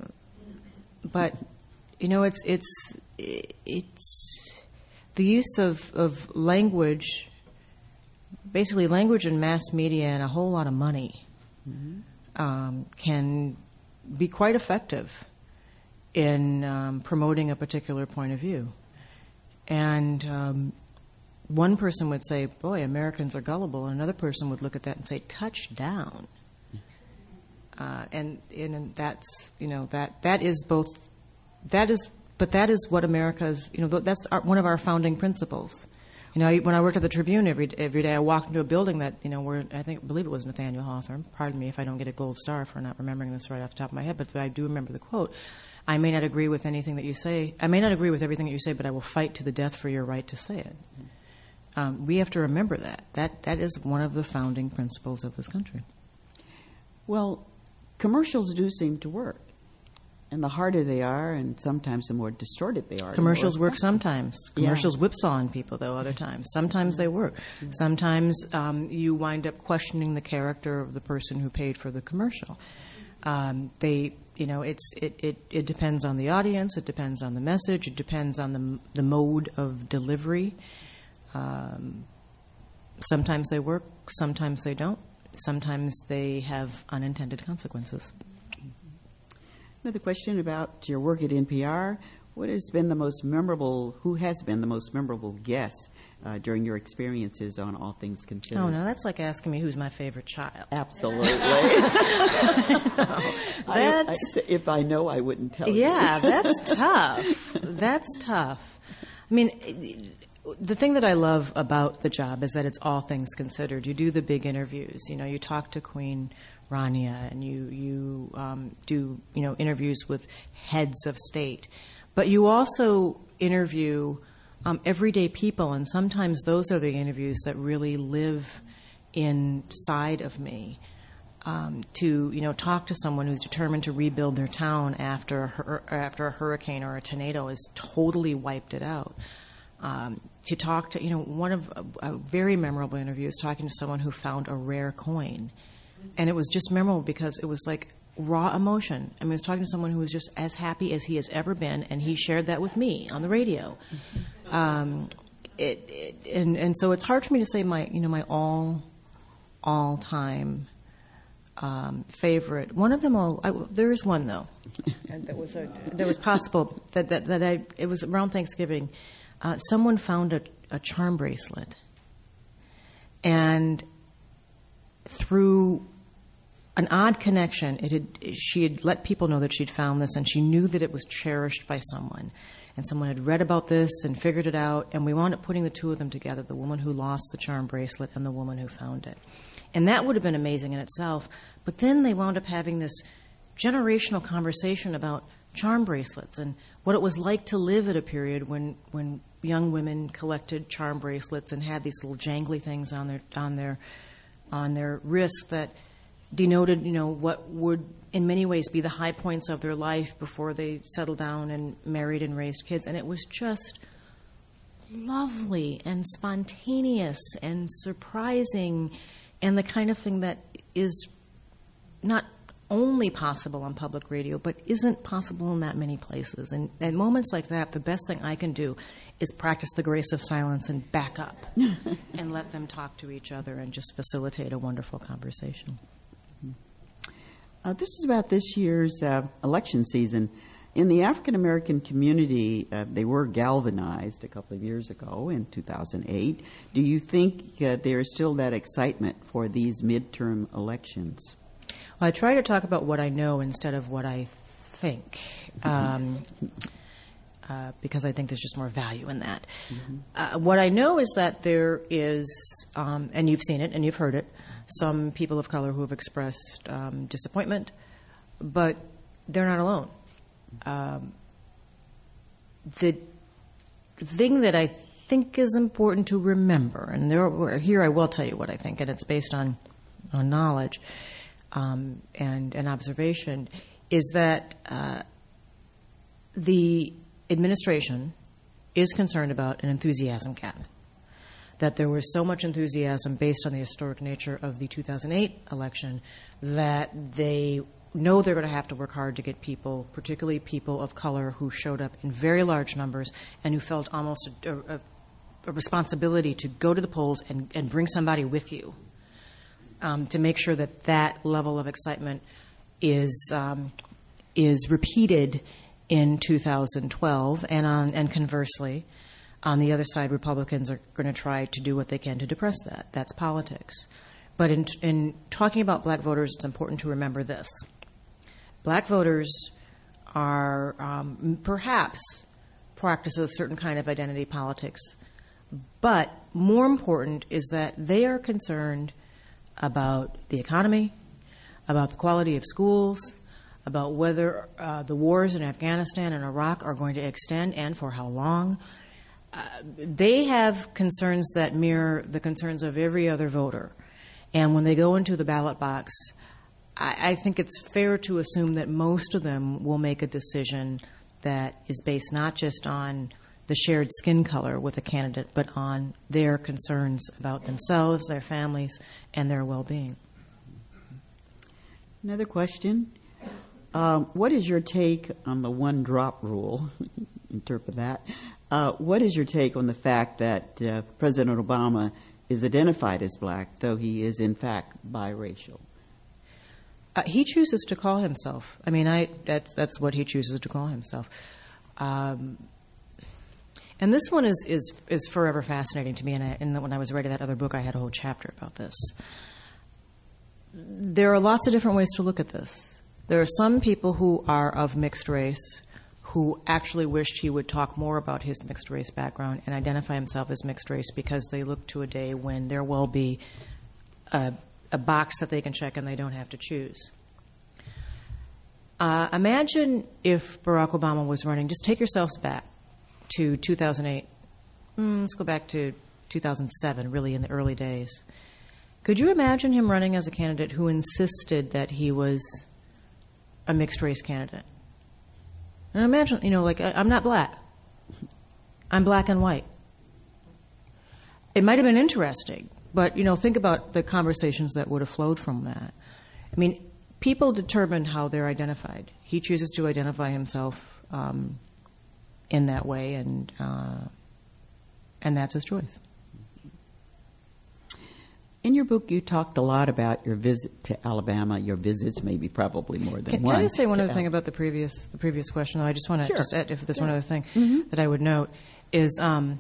but you know, it's it's it's the use of, of language basically language and mass media and a whole lot of money mm-hmm. um, can be quite effective in um, promoting a particular point of view. And um, one person would say, boy, Americans are gullible, and another person would look at that and say, touchdown. Uh, and, and that's, you know, that, that is both, that is, but that is what America's, you know, that's our, one of our founding principles. You know, when I worked at the Tribune every every day, I walked into a building that, you know, where I think, I believe it was Nathaniel Hawthorne. Pardon me if I don't get a gold star for not remembering this right off the top of my head, but I do remember the quote. I may not agree with anything that you say. I may not agree with everything that you say, but I will fight to the death for your right to say it. Um, we have to remember that. That that is one of the founding principles of this country. Well, commercials do seem to work. And the harder they are, and sometimes the more distorted they are. Commercials the more work sometimes. Commercials yeah. whipsaw on people, though, other times. Sometimes they work. Mm-hmm. Sometimes um, you wind up questioning the character of the person who paid for the commercial. Um, they, you know, it's it, it, it depends on the audience. It depends on the message. It depends on the the mode of delivery. Um, sometimes they work. Sometimes they don't. Sometimes they have unintended consequences. Another question about your work at N P R. What has been the most memorable, who has been the most memorable guest uh, during your experiences on All Things Considered? Oh, no, that's like asking me who's my favorite child. Absolutely. I, I, I, if I know, I wouldn't tell yeah, you. Yeah, that's tough. That's tough. I mean, the thing that I love about the job is that it's all things considered. You do the big interviews. You know, you talk to Queen Rania, and you you um, do you know interviews with heads of state, but you also interview um, everyday people, and sometimes those are the interviews that really live inside of me. Um, to you know talk to someone who's determined to rebuild their town after a hur- after a hurricane or a tornado has totally wiped it out. Um, to talk to you know one of a, a very memorable interview is talking to someone who found a rare coin. And it was just memorable because it was like raw emotion. I mean, I was talking to someone who was just as happy as he has ever been, and he shared that with me on the radio. Um, it, it, and, and so it's hard for me to say my, you know, my all, all time um, favorite. One of them, all, I, there is one though, that was a, that was possible that that that I. It was around Thanksgiving. Uh, someone found a, a charm bracelet, and through an odd connection, it had, she had let people know that she'd found this, and she knew that it was cherished by someone. And someone had read about this and figured it out, and we wound up putting the two of them together, the woman who lost the charm bracelet and the woman who found it. And that would have been amazing in itself, but then they wound up having this generational conversation about charm bracelets and what it was like to live at a period when, when young women collected charm bracelets and had these little jangly things on their on their on their wrist that denoted, you know, what would in many ways be the high points of their life before they settled down and married and raised kids. And it was just lovely and spontaneous and surprising and the kind of thing that is not only possible on public radio, but isn't possible in that many places. And at moments like that, the best thing I can do is practice the grace of silence and back up and let them talk to each other and just facilitate a wonderful conversation. Uh, this is about this year's uh, election season. In the African American community, uh, they were galvanized a couple of years ago in two thousand eight. Do you think uh, there is still that excitement for these midterm elections? Well, I try to talk about what I know instead of what I think, um, uh, because I think there's just more value in that. Mm-hmm. Uh, what I know is that there is, um, and you've seen it and you've heard it, some people of color who have expressed um, disappointment, but they're not alone. Um, the thing that I think is important to remember, and there, here I will tell you what I think, and it's based on, on knowledge um, and, and observation, is that uh, the administration is concerned about an enthusiasm gap. That there was so much enthusiasm based on the historic nature of the two thousand eight election that they know they're going to have to work hard to get people, particularly people of color who showed up in very large numbers and who felt almost a, a a responsibility to go to the polls and, and bring somebody with you um, to make sure that that level of excitement is um, is repeated in two thousand twelve, and on and conversely, on the other side, Republicans are going to try to do what they can to depress that. That's politics. But in, in talking about black voters, it's important to remember this. Black voters are um, perhaps practice a certain kind of identity politics, but more important is that they are concerned about the economy, about the quality of schools, about whether uh, the wars in Afghanistan and Iraq are going to extend and for how long. Uh, they have concerns that mirror the concerns of every other voter. And when they go into the ballot box, I, I think it's fair to assume that most of them will make a decision that is based not just on the shared skin color with a candidate, but on their concerns about themselves, their families, and their well-being. Another question. Um, what is your take on the one-drop rule? Interpret that. Uh, what is your take on the fact that uh, President Obama is identified as black, though he is in fact biracial? Uh, he chooses to call himself. I mean, I that's that's what he chooses to call himself. Um, and this one is, is is forever fascinating to me. And, I, and when I was writing that other book, I had a whole chapter about this. There are lots of different ways to look at this. There are some people who are of mixed race who actually wished he would talk more about his mixed race background and identify himself as mixed race because they look to a day when there will be a, a box that they can check and they don't have to choose. Uh, imagine if Barack Obama was running, just take yourselves back to two thousand eight. Mm, let's go back to two thousand seven, really in the early days. Could you imagine him running as a candidate who insisted that he was a mixed race candidate? And imagine, you know, like, I, I'm not black. I'm black and white. It might have been interesting, but, you know, think about the conversations that would have flowed from that. I mean, people determine how they're identified. He chooses to identify himself um, in that way, and uh, and that's his choice. In your book, you talked a lot about your visit to Alabama. Your visits, maybe probably more than can, one. Can I just say one other Al- thing about the previous the previous question? I just want to sure. just add, if there's sure. one other thing Mm-hmm. that I would note is um,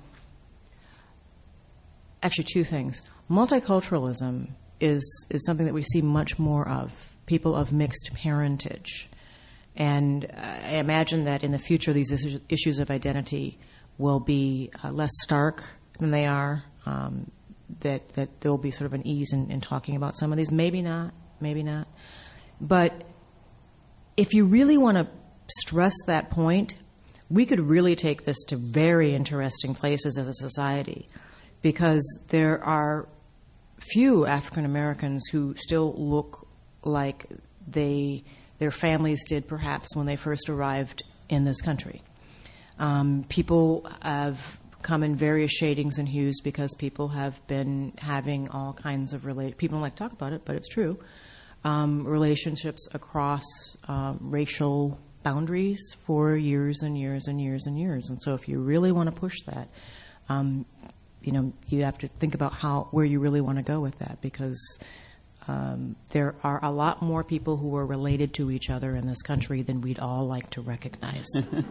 actually two things. Multiculturalism is is something that we see much more of. People of mixed parentage, and I imagine that in the future these issues, issues of identity will be uh, less stark than they are. Um, that that there will be sort of an ease in, in talking about some of these. Maybe not, maybe not. But if you really want to stress that point, we could really take this to very interesting places as a society, because there are few African Americans who still look like they their families did perhaps when they first arrived in this country. Um, people have come in various shadings and hues because people have been having all kinds of relate. People don't like to talk about it, but it's true. Um, relationships across um, racial boundaries for years and years and years and years. And so, if you really want to push that, um, you know, you have to think about how where you really want to go with that, because um, there are a lot more people who are related to each other in this country than we'd all like to recognize.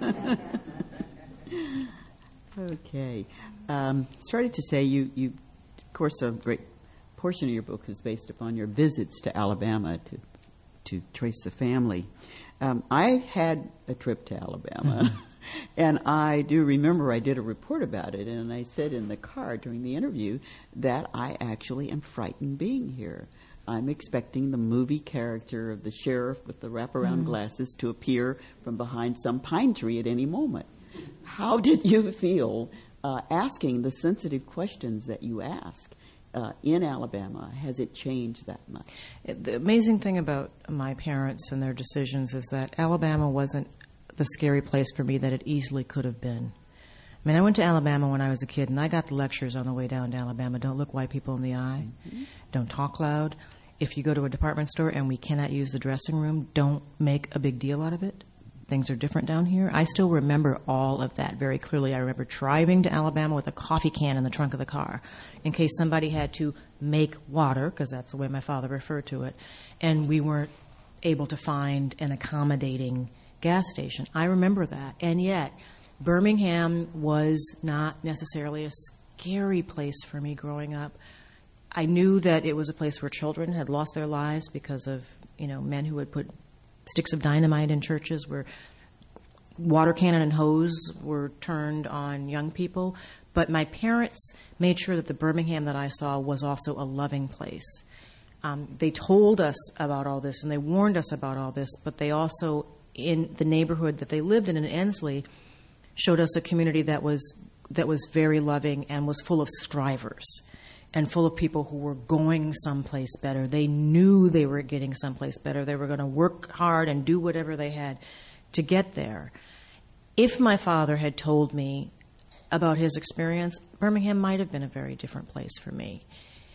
Okay. Um, started to say you, you, of course, a great portion of your book is based upon your visits to Alabama to to trace the family. Um, I had a trip to Alabama, mm-hmm. and I do remember I did a report about it, and I said in the car during the interview that I actually am frightened being here. I'm expecting the movie character of the sheriff with the wraparound mm-hmm. glasses to appear from behind some pine tree at any moment. How did you feel uh, asking the sensitive questions that you ask uh, in Alabama? Has it changed that much? The amazing thing about my parents and their decisions is that Alabama wasn't the scary place for me that it easily could have been. I mean, I went to Alabama when I was a kid, and I got the lectures on the way down to Alabama. Don't look white people in the eye. Mm-hmm. Don't talk loud. If you go to a department store and we cannot use the dressing room, don't make a big deal out of it. things are different down here. I still remember all of that very clearly. I remember driving to Alabama with a coffee can in the trunk of the car in case somebody had to make water, because that's the way my father referred to it, and we weren't able to find an accommodating gas station. I remember that. And yet, Birmingham was not necessarily a scary place for me growing up. I knew that it was a place where children had lost their lives because of, you know, men who had put sticks of dynamite in churches, where water cannon and hose were turned on young people. But my parents made sure that the Birmingham that I saw was also a loving place. Um, they told us about all this and they warned us about all this, but they also, in the neighborhood that they lived in in Ensley, showed us a community that was that was very loving and was full of strivers and full of people who were going someplace better. They knew they were getting someplace better. They were going to work hard and do whatever they had to get there. If my father had told me about his experience, Birmingham might have been a very different place for me.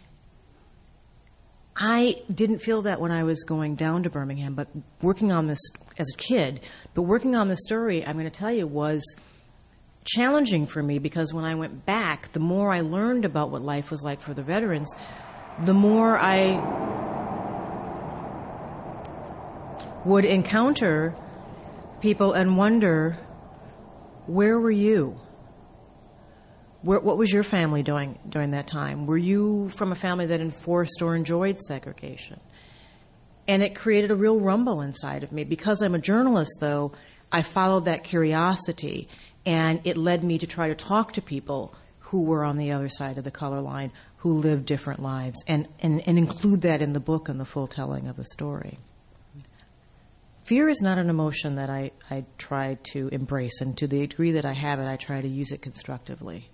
I didn't feel that when I was going down to Birmingham, but working on this as a kid, but working on this story, I'm going to tell you, was challenging for me, because when I went back, the more I learned about what life was like for the veterans, the more I would encounter people and wonder, where were you? Where, what was your family doing during that time? Were you from a family that enforced or enjoyed segregation? And it created a real rumble inside of me. Because I'm a journalist, though, I followed that curiosity, and it led me to try to talk to people who were on the other side of the color line, who lived different lives, and, and, and include that in the book and the full telling of the story. Fear is not an emotion that I, I try to embrace, and to the degree that I have it, I try to use it constructively.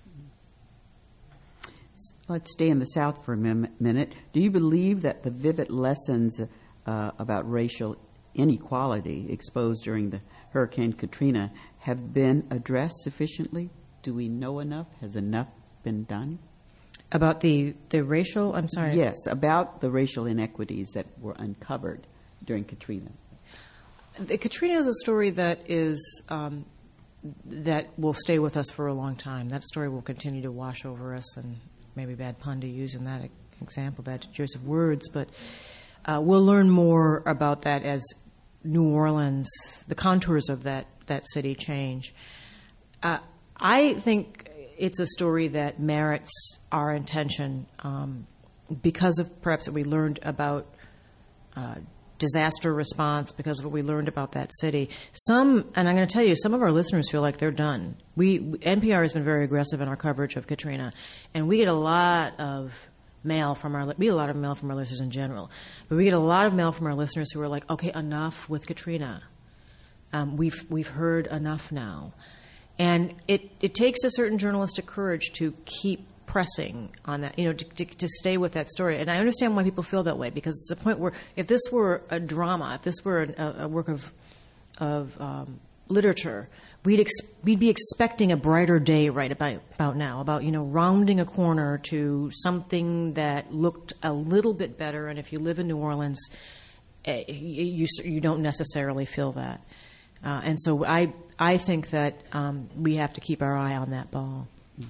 Let's stay in the South for a min- minute. Do you believe that the vivid lessons uh, about racial inequality exposed during the Hurricane Katrina have been addressed sufficiently? Do we know enough? Has enough been done? About the, the racial, I'm sorry? Yes, about the racial inequities that were uncovered during Katrina. The Katrina is a story that is um, that will stay with us for a long time. That story will continue to wash over us, and maybe bad pun to use in that example, bad choice of words, but uh, we'll learn more about that as New Orleans, the contours of that, that city change. Uh, I think it's a story that merits our attention um, because of perhaps what we learned about uh, disaster response, because of what we learned about that city. Some, and I'm going to tell you, some of our listeners feel like they're done. We, N P R has been very aggressive in our coverage of Katrina, and we get a lot of mail from our, we get a lot of mail from our listeners in general, but we get a lot of mail from our listeners who are like, okay, enough with Katrina. Um, we've, we've heard enough now. And it, it takes a certain journalistic courage to keep pressing on that, you know, to, to, to stay with that story. And I understand why people feel that way, because it's a point where if this were a drama, if this were a, a work of of um, literature, we'd ex- we'd be expecting a brighter day right about about now, about, you know, rounding a corner to something that looked a little bit better. And if you live in New Orleans, uh, you you don't necessarily feel that. Uh, and so I I think that um, we have to keep our eye on that ball.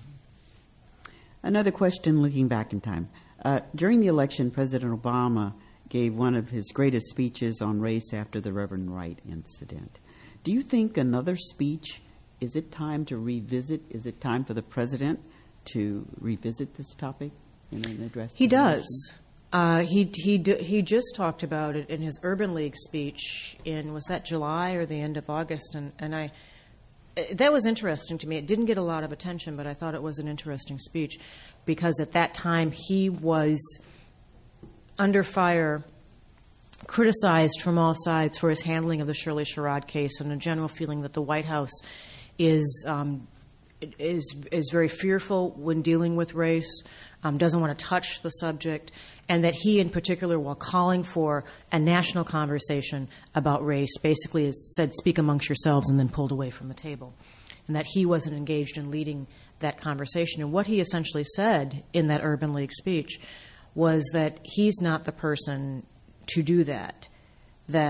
Another question looking back in time. Uh, during the election, President Obama gave one of his greatest speeches on race after the Reverend Wright incident. Do you think another speech, is it time to revisit, is it time for the president to revisit this topic in an address? He does. Uh, he he d- he just talked about it in his Urban League speech in, was that July or the end of August? And, and I... That was interesting to me. It didn't get a lot of attention, but I thought it was an interesting speech because at that time he was under fire, criticized from all sides for his handling of the Shirley Sherrod case, and a general feeling that the White House is um, is is very fearful when dealing with race, um, doesn't want to touch the subject, and that he in particular, while calling for a national conversation about race, basically said, speak amongst yourselves, and then pulled away from the table. And that he wasn't engaged in leading that conversation. And what he essentially said in that Urban League speech was that he's not the person to do that, that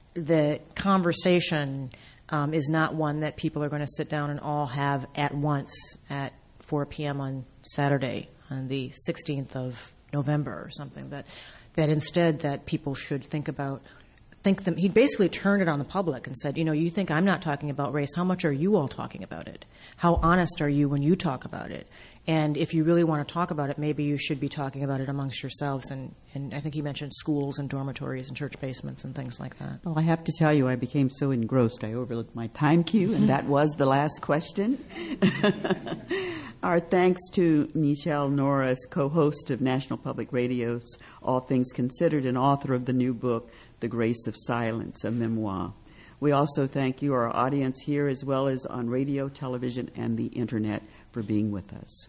the conversation um, is not one that people are going to sit down and all have at once at four p.m. on Saturday, on the sixteenth of November or something. That that instead that people should think about. Think them. He basically turned it on the public and said, you know, you think I'm not talking about race. How much are you all talking about it? How honest are you when you talk about it? And if you really want to talk about it, maybe you should be talking about it amongst yourselves. And, and I think he mentioned schools and dormitories and church basements and things like that. Well, I have to tell you, I became so engrossed, I overlooked my time cue, and that was the last question. Our thanks to Michele Norris, co-host of National Public Radio's All Things Considered and author of the new book, The Grace of Silence, a memoir. We also thank you, our audience here, as well as on radio, television, and the Internet, for being with us.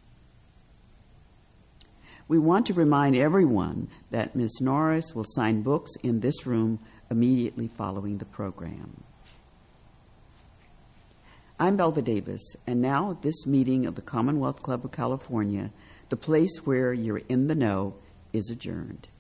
We want to remind everyone that Miz Norris will sign books in this room immediately following the program. I'm Belva Davis, and now this meeting of the Commonwealth Club of California, the place where you're in the know, is adjourned.